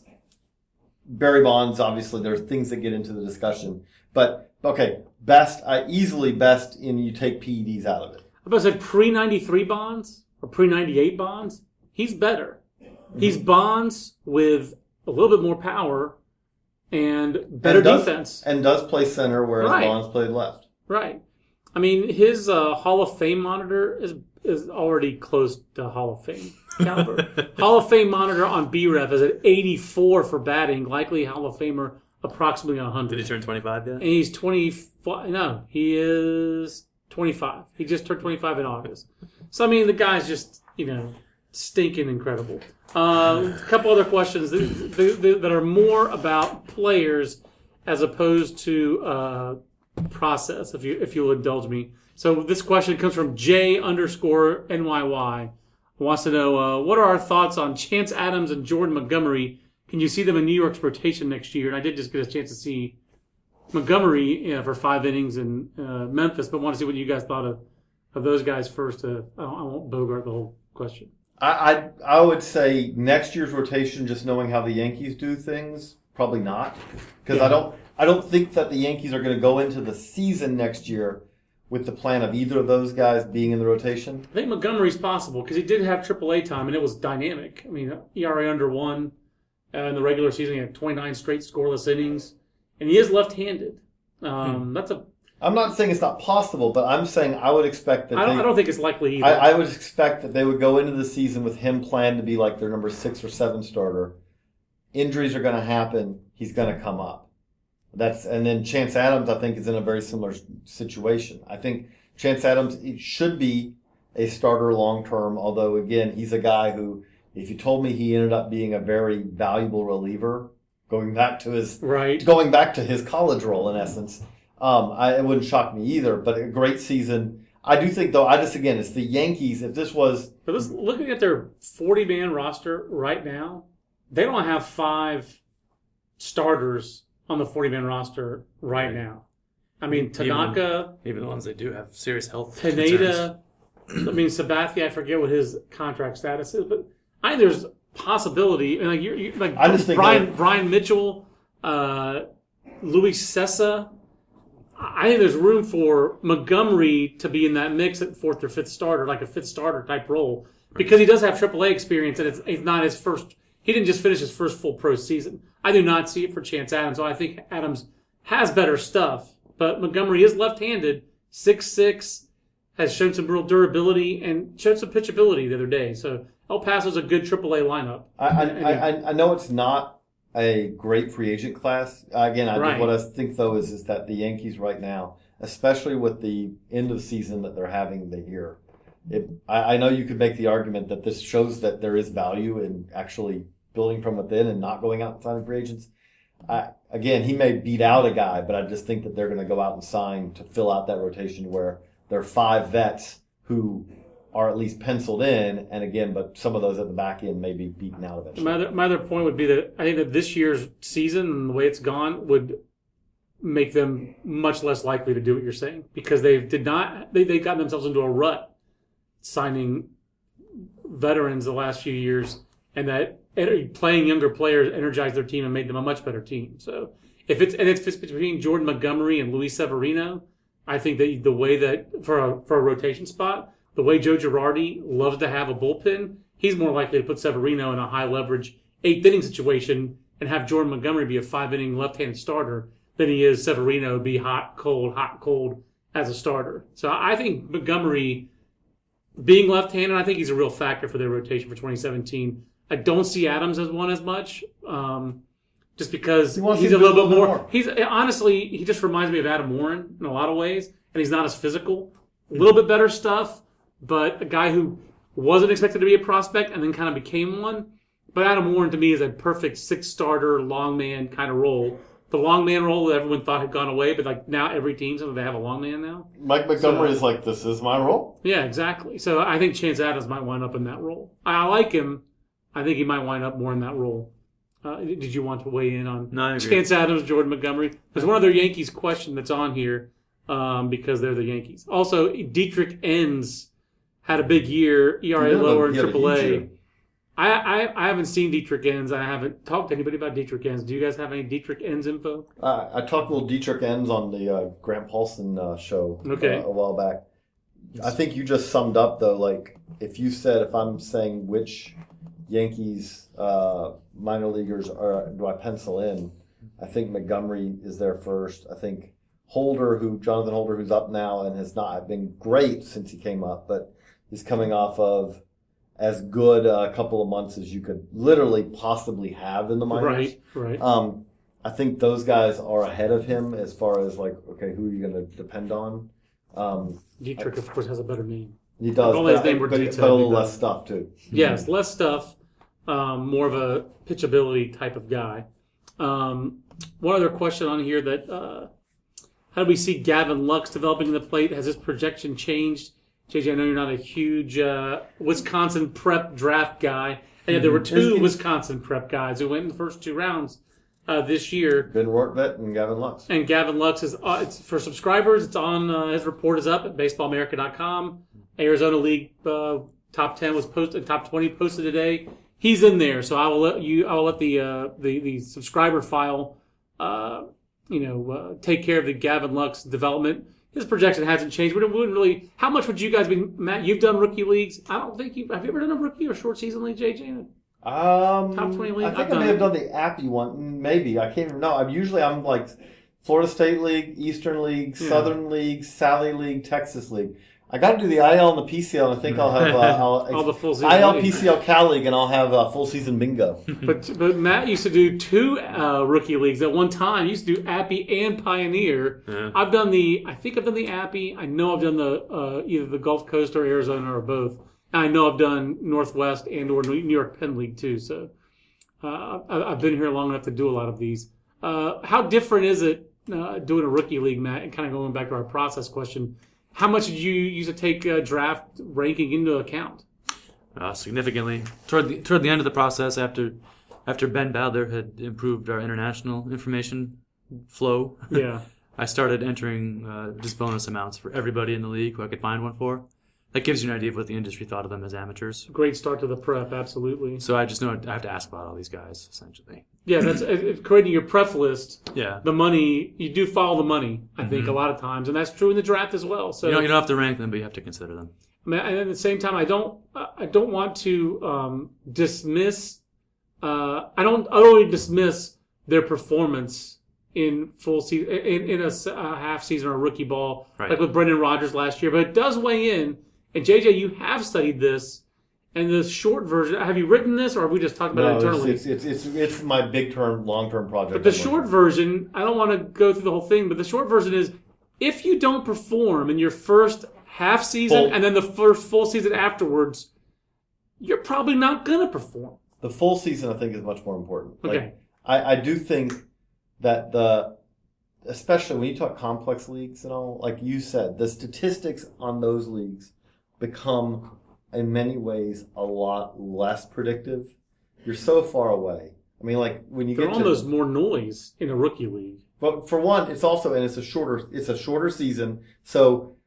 Barry Bonds, obviously, there's things that get into the discussion. But okay, easily best in you take PEDs out of it. I'm about to say pre-93 Bonds or pre-98 Bonds, he's better. Mm-hmm. He's Bonds with a little bit more power and better defense. And does play center, whereas Bonds played left. Right. I mean, his Hall of Fame monitor is already close to Hall of Fame caliber. Hall of Fame monitor on BREF is at 84 for batting, likely Hall of Famer approximately 100. Did he turn 25 yet? And he's 25. No, he is 25. He just turned 25 in August. So, I mean, the guy's just, stinking incredible. A couple other questions that are more about players as opposed to process, if you'll indulge me. So this question comes from J_NYY. Wants to know, what are our thoughts on Chance Adams and Jordan Montgomery? Can you see them in New York's rotation next year? And I did just get a chance to see Montgomery for 5 innings in Memphis, but want to see what you guys thought of those guys first. I won't bogart the whole question. I would say next year's rotation, just knowing how the Yankees do things, probably not. Because I don't think that the Yankees are going to go into the season next year with the plan of either of those guys being in the rotation. I think Montgomery's possible because he did have AAA time and it was dynamic. I mean, ERA under 1 in the regular season. He had 29 straight scoreless innings, and he is left-handed. I'm not saying it's not possible, but I'm saying I would expect that. I don't think it's likely either. I would expect that they would go into the season with him planned to be like their number 6 or 7 starter. Injuries are going to happen. He's going to come up. And then Chance Adams, I think, is in a very similar situation. I think Chance Adams should be a starter long term, although again, he's a guy who, if you told me he ended up being a very valuable reliever, going back to his college role in essence, it wouldn't shock me either. But a great season. I do think though, it's the Yankees. If this was, looking at their 40-man roster right now, they don't have 5 starters on the 40-man roster right now. I mean, Tanaka... Even the ones they do have serious health Pineda. I mean, Sabathia, I forget what his contract status is, but I think there's possibility. And I just think Brian Mitchell, Luis Cessa. I think there's room for Montgomery to be in that mix at 4th or 5th starter, like a 5th starter type role, because he does have AAA experience, and it's not his first... He didn't just finish his first full pro season. I do not see it for Chance Adams. So I think Adams has better stuff. But Montgomery is left-handed, 6'6", has shown some real durability, and showed some pitchability the other day. So El Paso's a good AAA lineup. I know it's not a great free agent class. Again, what I think, though, is that the Yankees right now, especially with the end of the season that they're having the year, I know you could make the argument that this shows that there is value in actually building from within and not going out and signing free agents. Again, he may beat out a guy, but I just think that they're going to go out and sign to fill out that rotation where there are 5 vets who are at least penciled in, and again, but some of those at the back end may be beaten out eventually. My other point would be that I think that this year's season and the way it's gone would make them much less likely to do what you're saying, because they've gotten themselves into a rut signing veterans the last few years, and that playing younger players energized their team and made them a much better team. So if it's between Jordan Montgomery and Luis Severino, I think that the way that for a rotation spot, the way Joe Girardi loves to have a bullpen, he's more likely to put Severino in a high leverage 8th inning situation and have Jordan Montgomery be a 5-inning left-handed starter than he is Severino be hot, cold as a starter. So I think Montgomery being left-handed, I think he's a real factor for their rotation for 2017. I don't see Adams as one as much, just because he's a little bit more. He's honestly, he just reminds me of Adam Warren in a lot of ways, and he's not as physical. A little bit better stuff, but a guy who wasn't expected to be a prospect and then kind of became one. But Adam Warren to me is a perfect 6-starter long man kind of role. The long man role that everyone thought had gone away, but like now every team says they have a long man now. Mike Montgomery is like, this is my role. Yeah, exactly. So I think Chance Adams might wind up in that role. I like him. I think he might wind up more in that role. Did you want to weigh in on Chance Adams, Jordan Montgomery? There's one other Yankees question that's on here because they're the Yankees. Also, Dietrich Enns had a big year, ERA lower in AAA. I haven't seen Dietrich Enns. I haven't talked to anybody about Dietrich Enns. Do you guys have any Dietrich Enns info? I talked a little Dietrich Enns on the Grant Paulson show a while back. I think you just summed up, though, like, if I'm saying which Yankees minor leaguers do I pencil in, I think Montgomery is there first. I think Jonathan Holder, who's up now and has not been great since he came up, but he's coming off of as good a couple of months as you could literally possibly have in the minors. Right. I think those guys are ahead of him as far as like, okay, who are you going to depend on? Dietrich, of course, has a better name. He does, but a little less stuff too. Yes, less stuff. More of a pitchability type of guy. One other question on here that how do we see Gavin Lux developing in the plate? Has his projection changed? JJ, I know you're not a huge Wisconsin prep draft guy. And yet there were 2 Wisconsin prep guys who went in the first 2 rounds this year. Ben Rortvedt and Gavin Lux. And Gavin Lux is it's for subscribers. It's on his report is up at baseballamerica.com. Arizona League top 10 was posted. Top 20 posted today. He's in there, so I will let the subscriber file take care of the Gavin Lux development. His projection hasn't changed. We wouldn't really. How much would you guys be? Matt, you've done rookie leagues. I don't think have you ever done a rookie or short season league, JJ? Top 20 league. I think I may have done the Appy one. Maybe I can't even know. I'm like Florida State League, Eastern League, Southern League, Sally League, Texas League. I got to do the IL and the PCL, and I think I'll have all the full season IL, PCL, Cal League, and I'll have full season bingo. But Matt used to do 2 rookie leagues at one time. He used to do Appy and Pioneer. Yeah. I think I've done the Appy. I know I've done the either the Gulf Coast or Arizona or both. And I know I've done Northwest and or New York Penn League too. So I've been here long enough to do a lot of these. How different is it doing a rookie league, Matt? And kind of going back to our process question. How much did you use to take draft ranking into account? Significantly. Toward the end of the process, after Ben Badler had improved our international information flow, I started entering just bonus amounts for everybody in the league who I could find one for. That gives you an idea of what the industry thought of them as amateurs. Great start to the prep, absolutely. So I just know I have to ask about all these guys, essentially. Yeah, that's creating your prep list. Yeah, the money, you do follow the money, I think, a lot of times, and that's true in the draft as well. So you don't have to rank them, but you have to consider them. And at the same time, I don't want to dismiss. I don't really dismiss their performance in full season, in a half season or rookie ball, like with Brendan Rodgers last year. But it does weigh in. And JJ, you have studied this, and the short version. Have you written this, or have we just talked about it internally? It's my long-term project. But the short version, I don't want to go through the whole thing, but the short version is, if you don't perform in your first half season and then the first full season afterwards, you're probably not going to perform. The full season, I think, is much more important. Okay. I do think that especially when you talk complex leagues and all, like you said, the statistics on those leagues become, in many ways, a lot less predictive. You're so far away. I mean, like when you get almost more noise in a rookie league. But for one, it's also it's a shorter season. So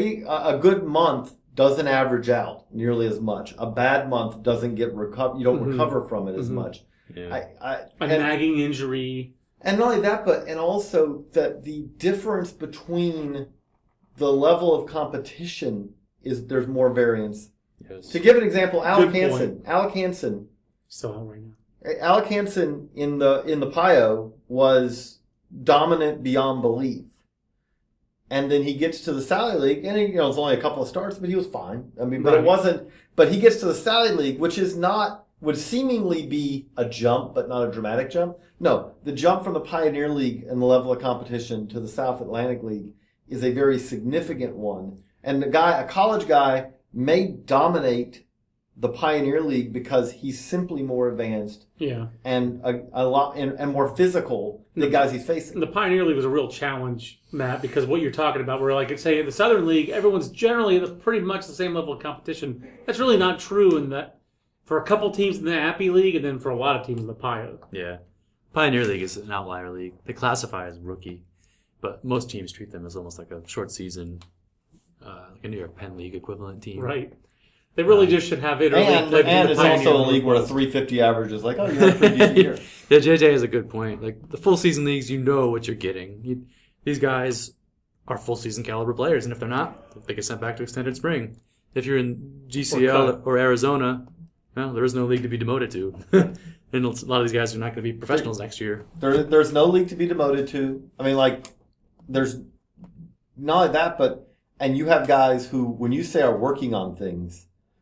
a good month doesn't average out nearly as much. A bad month doesn't get you don't recover from it as much. Yeah. A nagging injury. And not only that, but also that the difference between the level of competition there's more variance. Yes. To give an example, Alec Good Hansen. Alec Hansen. So out right now. Alec Hansen in the PIO was dominant beyond belief. And then he gets to the Sally League, and it was only a couple of starts, but he was fine. I mean, but Right. it wasn't. But he gets to the Sally League, which would seemingly be a jump, but not a dramatic jump. No, the jump from the Pioneer League and the level of competition to the South Atlantic League is a very significant one. And a college guy, may dominate the Pioneer League because he's simply more advanced Yeah. and a lot and more physical than the guys he's facing. The Pioneer League was a real challenge, Matt, because what you're talking about, where like say in the Southern League, everyone's generally at pretty much the same level of competition. That's really not true in that for a couple teams in the Appy League, and then for a lot of teams in the PIO. Yeah. Pioneer League is an outlier league. They classify as rookie, but most teams treat them as almost like a short season, like a New York Penn League equivalent team. Right. They really just should have it. And it's also a league where a 350 average is like, oh, you had a pretty decent year. Yeah, JJ has a good point. Like the full season leagues, you know what you're getting. These guys are full season caliber players, and if they're not, they get sent back to extended spring. If you're in GCL or Arizona, well, there is no league to be demoted to. And a lot of these guys are not going to be professionals next year. There's no league to be demoted to. I mean, like, there's not only that, but and you have guys who, when you say are working on things,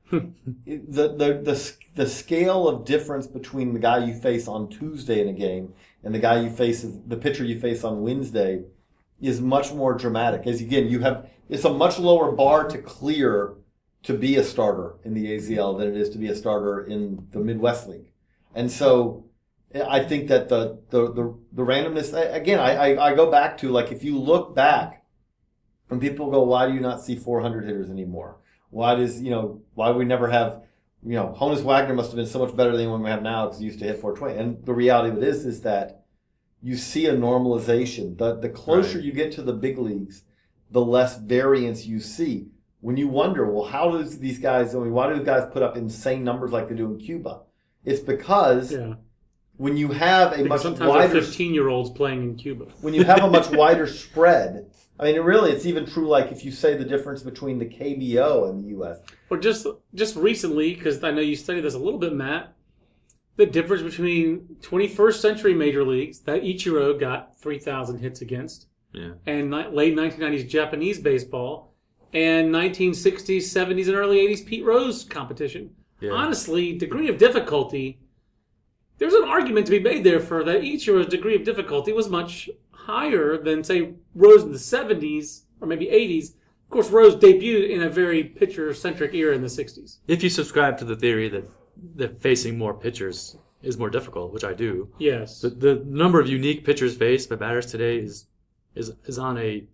the scale of difference between the guy you face on Tuesday in a game and the pitcher you face on Wednesday is much more dramatic. As again, it's a much lower bar to clear to be a starter in the AZL than it is to be a starter in the Midwest League. And so I think that the randomness, again, I go back to, like, if you look back when people go, why do you not see 400 hitters anymore? Why do we never have, Honus Wagner must have been so much better than anyone we have now because he used to hit 420. And the reality of it is that you see a normalization. The closer you get to the big leagues, the less variance you see. When you wonder, well, why do these guys put up insane numbers like they do in Cuba? It's because when you have sometimes wider 15-year-olds playing in Cuba. When you have a much wider spread, I mean, really, it's even true. Like if you say the difference between the KBO and the U.S. Or just recently, because I know you studied this a little bit, Matt. The difference between 21st century major leagues that Ichiro got 3,000 hits against, and late 1990s Japanese baseball, and 1960s, 70s, and early 80s Pete Rose competition. Yeah. Honestly, degree of difficulty, there's an argument to be made there for that Ichiro's degree of difficulty was much higher than, say, Rose in the 70s or maybe 80s. Of course, Rose debuted in a very pitcher-centric era in the 60s. If you subscribe to the theory that facing more pitchers is more difficult, which I do. Yes. The number of unique pitchers faced by batters today is on a...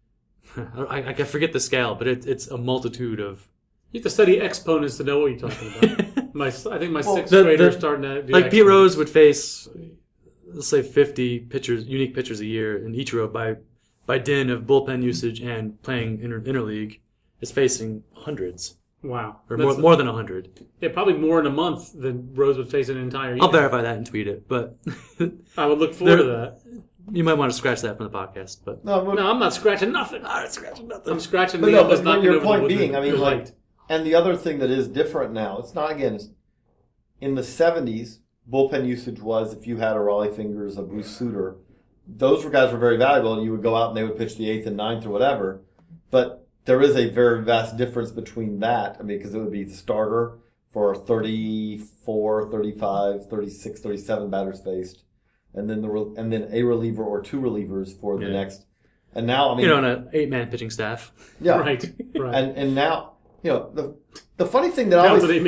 I forget the scale, but it's a multitude of... You have to study exponents to know what you're talking about. I think my sixth grader's starting to do like exponents. Pete Rose would face, let's say, 50 unique pitchers a year, and Ichiro, by dint of bullpen usage and playing interleague, is facing hundreds. Wow. Or more than 100. Yeah, probably more in a month than Rose would face an entire year. I'll verify that and tweet it, but... I would look forward to that. You might want to scratch that from the podcast, but... No, I'm not scratching nothing. I'm scratching nothing. I'm scratching but the but your point being, I mean, like... And the other thing that is different now, it's not, again, in the 70s, bullpen usage was, if you had a Raleigh Fingers, a Bruce Sutter, those guys were very valuable, and you would go out and they would pitch the 8th and 9th or whatever. But there is a very vast difference between that, I mean, because it would be the starter for 34, 35, 36, 37 batters faced, and then a reliever or two relievers for the next. And now, I mean... on an 8-man pitching staff. Yeah. Right. And now... the funny thing that always... That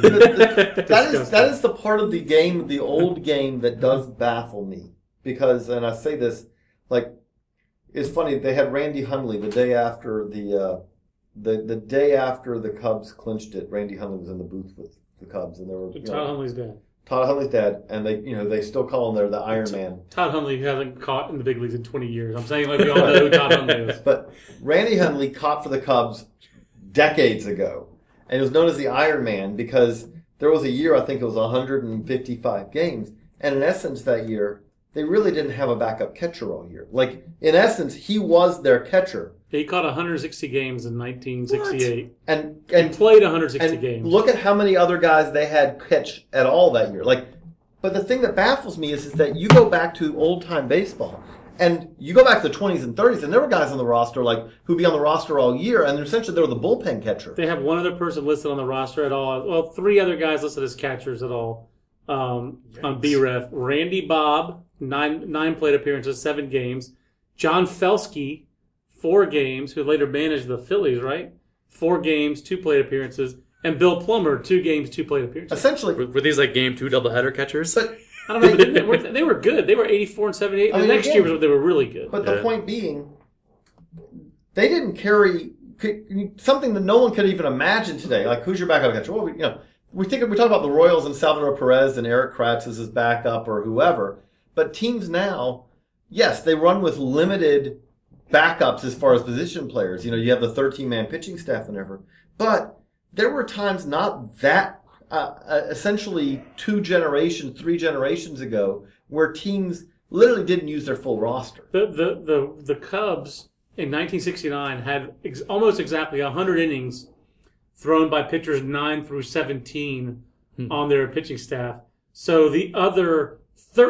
is the part of the game, the old game, that does baffle me. Because, and I say this, like, it's funny, they had Randy Hundley the day after the day after the Cubs clinched it. Randy Hundley was in the booth with the Cubs, and they were... Todd Hundley's dad. Todd Hundley's dad, and they still call him there the Iron Man. Todd Hundley hasn't caught in the big leagues in 20 years. I'm saying, like, we all know who Todd Hundley is. But Randy Hundley caught for the Cubs decades ago, and it was known as the Iron Man because there was a year, I think it was 155 games, and in essence that year they really didn't have a backup catcher all year. Like, in essence, he was their catcher. He caught 160 games in 1968. And Played 160 and games. look at how many other guys they had catch at all that year. Like, but the thing that baffles me is that you go back to old-time baseball, and you go back to the 20s and 30s, and there were guys on the roster like who'd be on the roster all year, and essentially they were the bullpen catcher. They have one other person listed on the roster at all. Well, 3 other guys listed as catchers at all on BREF. Randy Bob, 9 plate appearances, 7 games. John Felsky, 4 games, who later managed the Phillies, right? 4 games, 2 plate appearances. And Bill Plummer, 2 games, 2 plate appearances. Essentially, Were these like game 2 doubleheader catchers? but I don't know. They were good. They were 84 and 78. I mean, the next again, year was they were really good. But the point being, they didn't carry something that no one could even imagine today. Like, who's your backup catcher? Well, we talk about the Royals and Salvador Perez and Eric Kratz as his backup or whoever. But teams now, yes, they run with limited backups as far as position players. You have the 13-man pitching staff and whatever. But there were times not that essentially 2 generations, 3 generations ago, where teams literally didn't use their full roster. The Cubs in 1969 had almost exactly 100 innings thrown by pitchers 9 through 17 on their pitching staff. So the other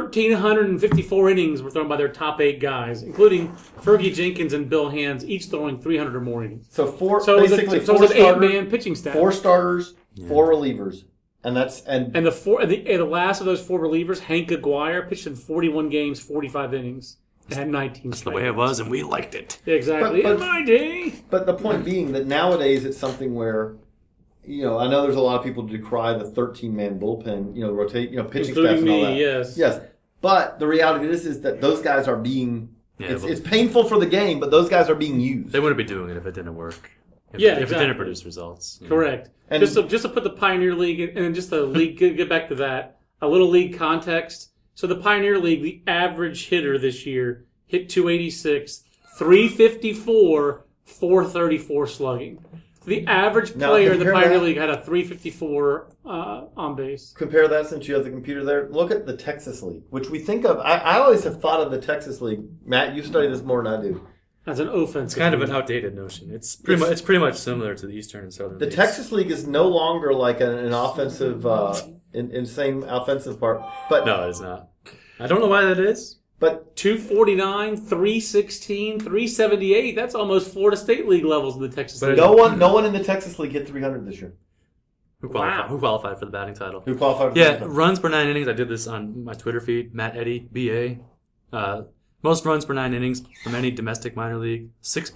1,354 innings were thrown by their top 8 guys, including Fergie Jenkins and Bill Hands, each throwing 300 or more innings. So it was an 8-man pitching staff. 4 starters, 4 relievers. And the last of those 4 relievers, Hank Aguirre, pitched in 41 games, 45 innings, and had 19 That's the way it was, and we liked it. Exactly. In my day. But the point being that nowadays it's something where, I know there's a lot of people who decry the 13-man bullpen, rotate, pitching staff and all that. Yes. But the reality is that those guys are being, it's painful for the game, but those guys are being used. They wouldn't be doing it if it didn't work. If exactly. it didn't produce results. Correct. And just to put the Pioneer League, and just the league, get back to that, a little league context. So the Pioneer League, the average hitter this year hit 286, 354, 434 slugging. The average player in the Pioneer League had a 354 on base. Compare that, since you have the computer there. Look at the Texas League, which we think of. I always have thought of the Texas League. Matt, you study this more than I do. As an offense. It's kind of an outdated notion. It's pretty much similar to the Eastern and Southern. The Texas League is no longer like an offensive, insane offensive part. But no, it's not. I don't know why that is. But 249, 316, 378. That's almost Florida State League levels in the Texas League. No one in the Texas League hit 300 this year. Who qualified for the batting title? Who qualified for the batting title? Runs per 9 innings. I did this on my Twitter feed. Matt Eddy, BA. Most runs per 9 innings from any domestic minor league,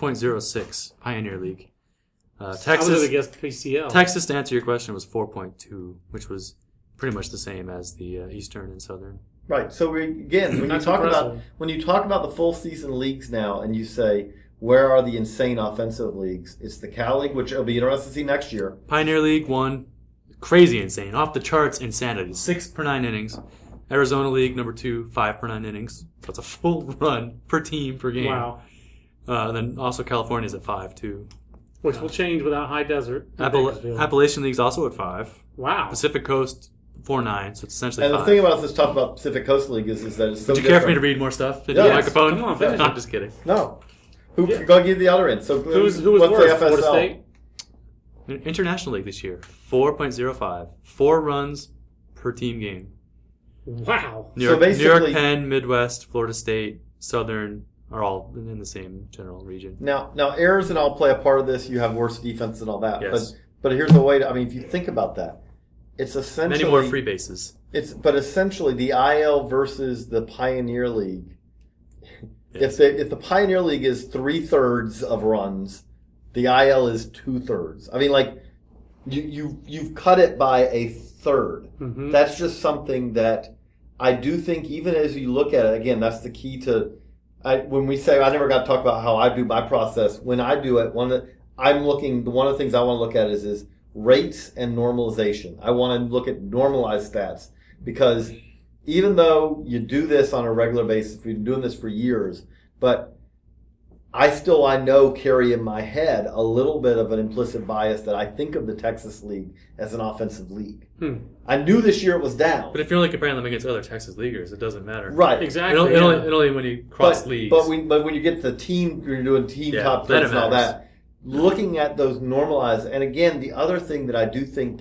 6.06, Pioneer League. Texas, I would have guessed PCL. Texas, to answer your question, was 4.2, which was pretty much the same as the Eastern and Southern. Right. So when you talk about the full season leagues now, and you say where are the insane offensive leagues, it's the Cal League, which will be interesting to see next year. Pioneer League 1, crazy insane, off the charts insanity, 6 per 9 innings. Arizona League, number 2, 5 per 9 innings. So it's a full run per team per game. Wow. And then also California's at 5, too. Which will change without High Desert. Appalachian League's also at 5. Wow. Pacific Coast, 4-9, so it's essentially 5. And the thing about this talk about Pacific Coast League is that it's so Would you care for me to read more stuff into the microphone? Come on, finish No, I'm just kidding. No. Go give the other end. So who was what's worse, the FSL? Florida State? International League this year, 4.05. 4 runs per team game. Wow. New York, Penn, Midwest, Florida State, Southern are all in the same general region. Now errors and all play a part of this. You have worse defense and all that. Yes. But here's the way to, if you think about that, it's essentially many more free bases. But essentially the IL versus the Pioneer League. Yes. If the Pioneer League is 3/3 of runs, the IL is 2/3. You've cut it by a third. Mm-hmm. That's just something that I do think, even as you look at it, again, that's the key to. When we say, I never got to talk about how I do my process. When I do it, one of the things I want to look at is rates and normalization. I want to look at normalized stats, because even though you do this on a regular basis, we've been doing this for years, but I know carry in my head a little bit of an implicit bias that I think of the Texas League as an offensive league. I knew this year it was down. But if you're only comparing them against other Texas leaguers, it doesn't matter. Right. Exactly. It only when you cross leagues. But when you get the team, you're doing team top 10 and all that. Looking at those normalized, and again, the other thing that I do think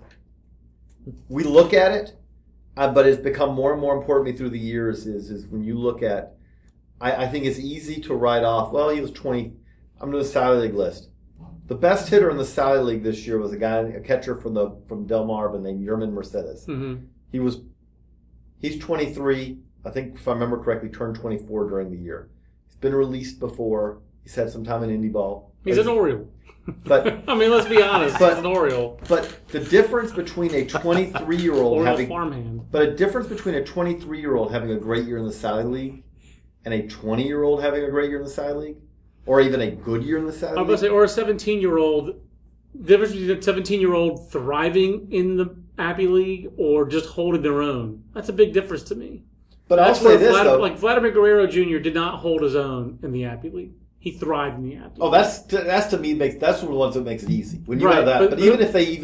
we look at it, but it's become more and more important to me through the years is when you look at, I think it's easy to write off, well, he was 20, I'm doing the Sally League list. The best hitter in the Sally League this year was a catcher from Del Marvin named Yerman Mercedes. Mm-hmm. He's 23, I think if I remember correctly, turned 24 during the year. He's been released before. He's had some time in indie ball. He's an Oriole. But I mean, let's be honest. He's an Oriole. But the difference between a 23-year-old having farmhand. But a difference between a 23-year-old having a great year in the Sally League and a 20-year-old having a great year in the Sally League, or even a good year in the Sally League. I was going to say, or a 17-year-old. The difference between a 17-year-old thriving in the Appy League or just holding their own. That's a big difference to me. But I'll say this, though. Like Vladimir Guerrero Jr. did not hold his own in the Appy League. He thrived in the Appy League. Oh, that's to me that's one of the ones that makes it easy when you have that. But even if they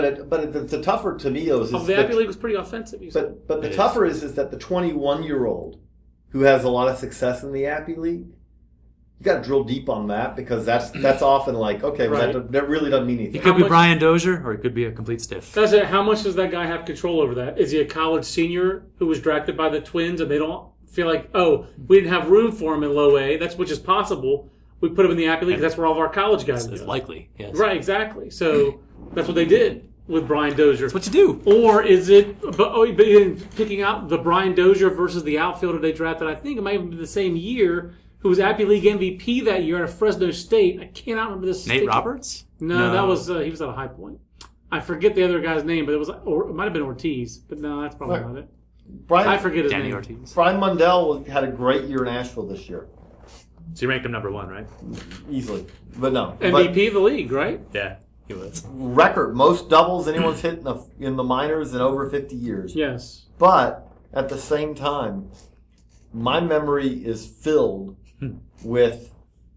the tougher to me is the Appy League was pretty offensive. But the tougher is that the 21-year-old who has a lot of success in the Appy League, you got to drill deep on that because that's often like, okay, well, that really doesn't mean anything. He could be Brian Dozier or he could be a complete stiff. That's it. How much does that guy have control over that? Is he a college senior who was drafted by the Twins and they don't feel like, oh, we didn't have room for him in low A, which is possible. We put him in the Appy League because that's where all of our college guys go. It's likely, yes. Right, exactly. So that's what they did with Brian Dozier. That's what you do. Or is it picking out the Brian Dozier versus the outfielder they drafted, I think it might even be the same year, who was Appy League MVP that year out of Fresno State. I cannot remember this. Nate Roberts? No, that was he was at a High Point. I forget the other guy's name, but it might have been Ortiz. But no, that's probably not it. I forget his name. Ortiz. Brian Mundell had a great year in Asheville this year. So you ranked him number 1, right? Easily. But no. MVP of the league, right? Yeah, he was. Record. Most doubles anyone's hit in the minors in over 50 years. Yes. But at the same time, my memory is filled with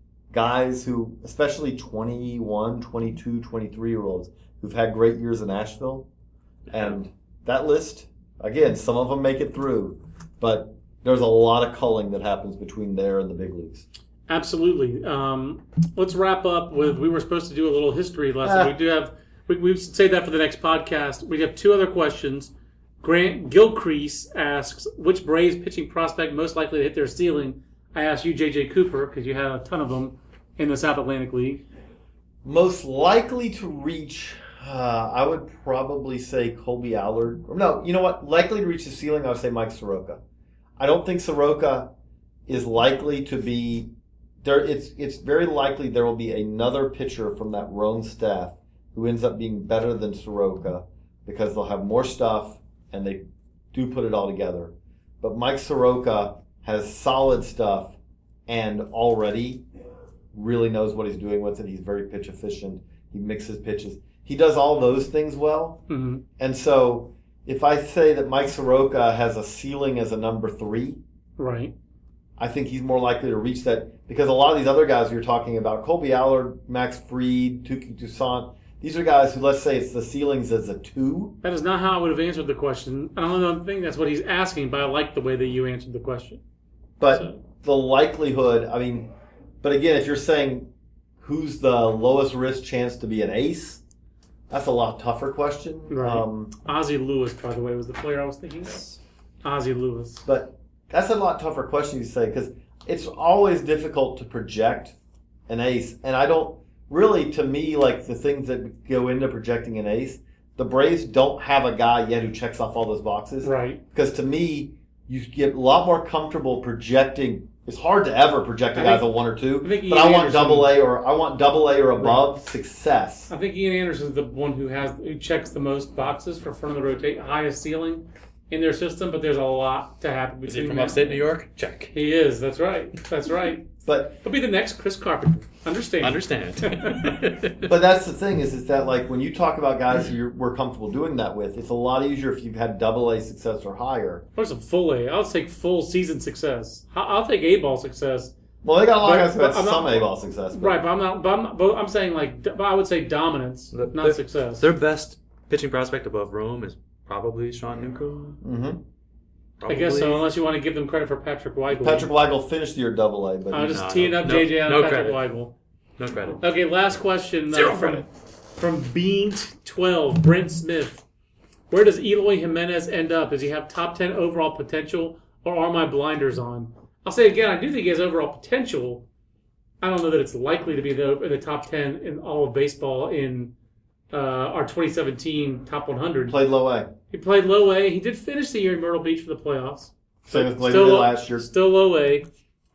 guys who, especially 21, 22, 23-year-olds, who've had great years in Asheville. And that list, again, some of them make it through. But there's a lot of culling that happens between there and the big leagues. Absolutely. Let's wrap up with, we were supposed to do a little history lesson. We do have, we saved that for the next podcast. We have 2 other questions. Grant Gilcrease asks, which Braves pitching prospect most likely to hit their ceiling? I asked you, J.J. Cooper, because you had a ton of them in the South Atlantic League. Most likely to reach, I would probably say Colby Allard. No, you know what? Likely to reach the ceiling, I would say Mike Soroka. I don't think Soroka is likely to be there. It's very likely there will be another pitcher from that Rome staff who ends up being better than Soroka because they'll have more stuff and they do put it all together. But Mike Soroka has solid stuff and already really knows what he's doing with it. He's very pitch efficient. He mixes pitches. He does all those things well. Mm-hmm. And so if I say that Mike Soroka has a ceiling as a number 3, right, I think he's more likely to reach that because a lot of these other guys you're talking about, Colby Allard, Max Fried, Touki Toussaint, these are guys who, let's say, it's the ceilings as a 2. That is not how I would have answered the question. I don't think that's what he's asking, but I like the way that you answered the question. But the likelihood, I mean, but again, if you're saying who's the lowest risk chance to be an ace, that's a lot tougher question. Right. Ozzie Lewis, by the way, was the player I was thinking of. Ozzie Lewis. But that's a lot tougher question to say because it's always difficult to project an ace. And I don't really, to me, like the things that go into projecting an ace, the Braves don't have a guy yet who checks off all those boxes. Right. Because to me, you get a lot more comfortable projecting. It's hard to ever project a guy as a 1 or 2, but I want double A or above success. I think Ian Anderson's the one who checks the most boxes for front of the rotate, highest ceiling in their system, but there's a lot to happen between. Is he from upstate New York? Check. He is. That's right. That's right. But he'll be the next Chris Carpenter. Understand. But that's the thing is that like when you talk about guys who we're comfortable doing that with, it's a lot easier if you've had double A success or higher. What's a full A? I'll take full season success. I'll take A-ball success Well, they got a lot of guys who But had I'm some not- A-ball success. But Right, but I'm saying but I would say dominance, not success. Their best pitching prospect above Rome is probably Sean Newcomb. Mm-hmm. I guess so, unless you want to give them credit for Patrick Weigel. Patrick Weigel finished the year AA, but I'm he's just teeing up JJ on Patrick Weigel. No credit. Okay, last question. Zero from credit. From Beant12, Brent Smith. Where does Eloy Jimenez end up? Does he have top 10 overall potential, or are my blinders on? I'll say again, I do think he has overall potential. I don't know that it's likely to be in the top 10 in all of baseball in our 2017 top 100. played low A. He played low A. He did finish the year in Myrtle Beach for the playoffs. Same as Glazer did last year. Still low A.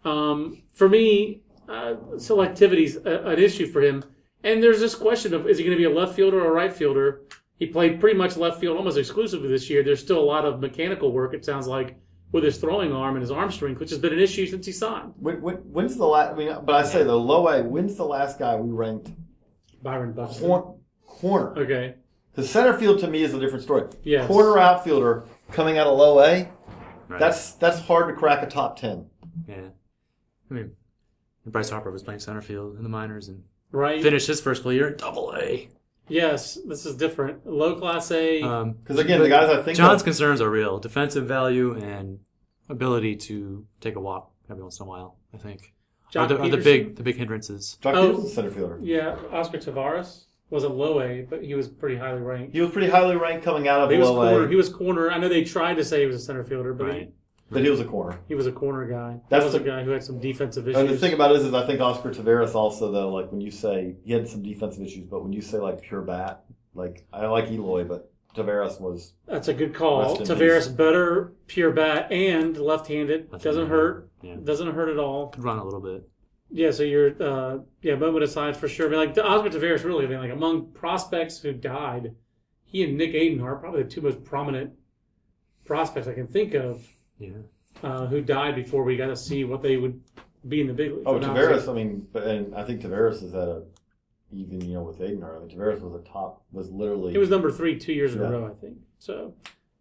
For me, selectivity is an issue for him. And there's this question of, is he going to be a left fielder or a right fielder? He played pretty much left field almost exclusively this year. There's still a lot of mechanical work, it sounds like, with his throwing arm and his arm strength, which has been an issue since he signed. When's the last? I mean, but I say the low A. When's the last guy we ranked Byron Buxton. corner? Okay. Because center field to me is a different story. Yes. Corner outfielder coming out of low A. Right. That's hard to crack a top 10. Yeah. I mean, Bryce Harper was playing center field in the minors and Right. finished his first full year in AA. Yes, this is different. Low class A. Because again, the guys I think John's concerns are real: defensive value and ability to take a walk every once in a while. I think Jock are the Peterson? big hindrances. Jock Peterson's a center fielder. Yeah, Oscar Tavares was a low A, but he was pretty highly ranked. He was pretty highly ranked coming out of He was low corner. A, He was corner. I know they tried to say he was a center fielder, but Right. but he was a corner. he was a corner guy. That's That was the- a guy who had some defensive issues. And the thing about it is I think Oscar Tavares also, though, like when you say he had some defensive issues, but when you say like pure bat, like I like Eloy, but Tavares was That's a good call. Rest in Tavares peace. better pure bat and left-handed. Doesn't hurt. Yeah. Doesn't hurt at all. Could run a little bit. Yeah, so you're moment aside for sure. I mean, like Oscar Tavares really, I mean, like among prospects who died, he and Nick Aiden are probably the two most prominent prospects I can think of Yeah. who died before we got to see what they would be in the big leagues. oh But now- Tavares. I mean, and I think Tavares is at a even with Aiden. I mean, Tavares was literally He was number 3 2 years in Yeah. a row, I think. So,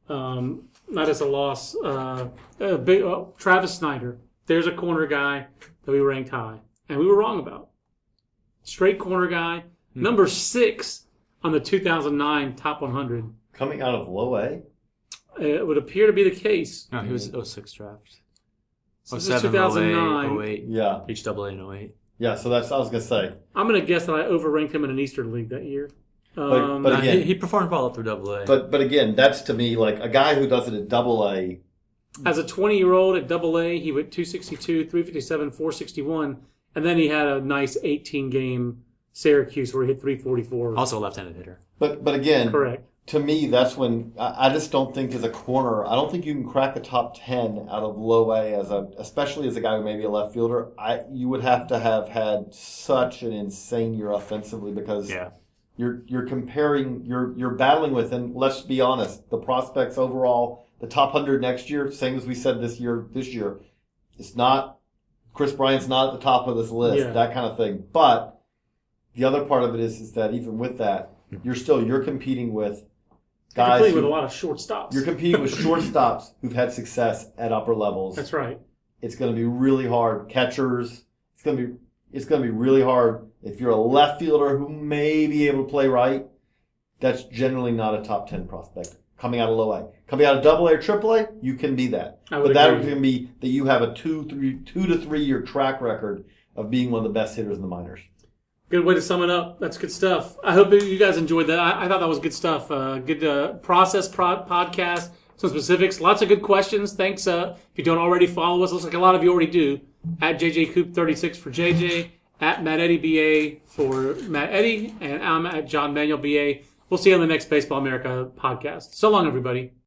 not as a loss. Travis Snyder. There's a corner guy that we ranked high, and we were wrong about. Straight corner guy, number 6 on the 2009 Top 100. coming out of low A. It would appear to be the case. No, he was 06 draft. So this is 07, 2009. 08, Yeah, reached AA in 08. yeah. So that's I was gonna say. I'm going to guess that I overranked him in an Eastern League that year. But Nah, again- he performed well up through AA. But again, that's to me like a guy who does it at double A. As a 20-year-old at AA, he went 262, 357, 461, and then he had a nice 18-game Syracuse where he hit 344. Also a left-handed hitter. But again, Correct. to me, that's when I just don't think as a corner, I don't think you can crack a top 10 out of low A especially as a guy who may be a left fielder. You would have to have had such an insane year offensively because Yeah. you're comparing, you're battling with, and let's be honest, the prospects overall, the top 100 next year, same as we said this year, it's not, Chris Bryant's not at the top of this list, Yeah. that kind of thing. But the other part of it is that even with that, you're competing with guys Complete who, with a lot of short stops. you're competing with shortstops who've had success at upper levels. That's right. It's going to be really hard. Catchers, it's going to be really hard. If you're a left fielder who may be able to play right, that's generally not a top 10 prospect coming out of low A. Coming out of double A or triple A, you can be that. I would But that agree. would going to be that you have a 2 to 3 year track record of being one of the best hitters in the minors. Good way to sum it up. That's good stuff. I hope you guys enjoyed that. I thought that was good stuff. Good podcast. Some specifics. Lots of good questions. Thanks. If you don't already follow us, looks like a lot of you already do. At JJCoop36 for JJ. At Matt Eddy BA for Matt Eddy. And I'm at John Manuel BA. We'll see you on the next Baseball America podcast. So long, everybody.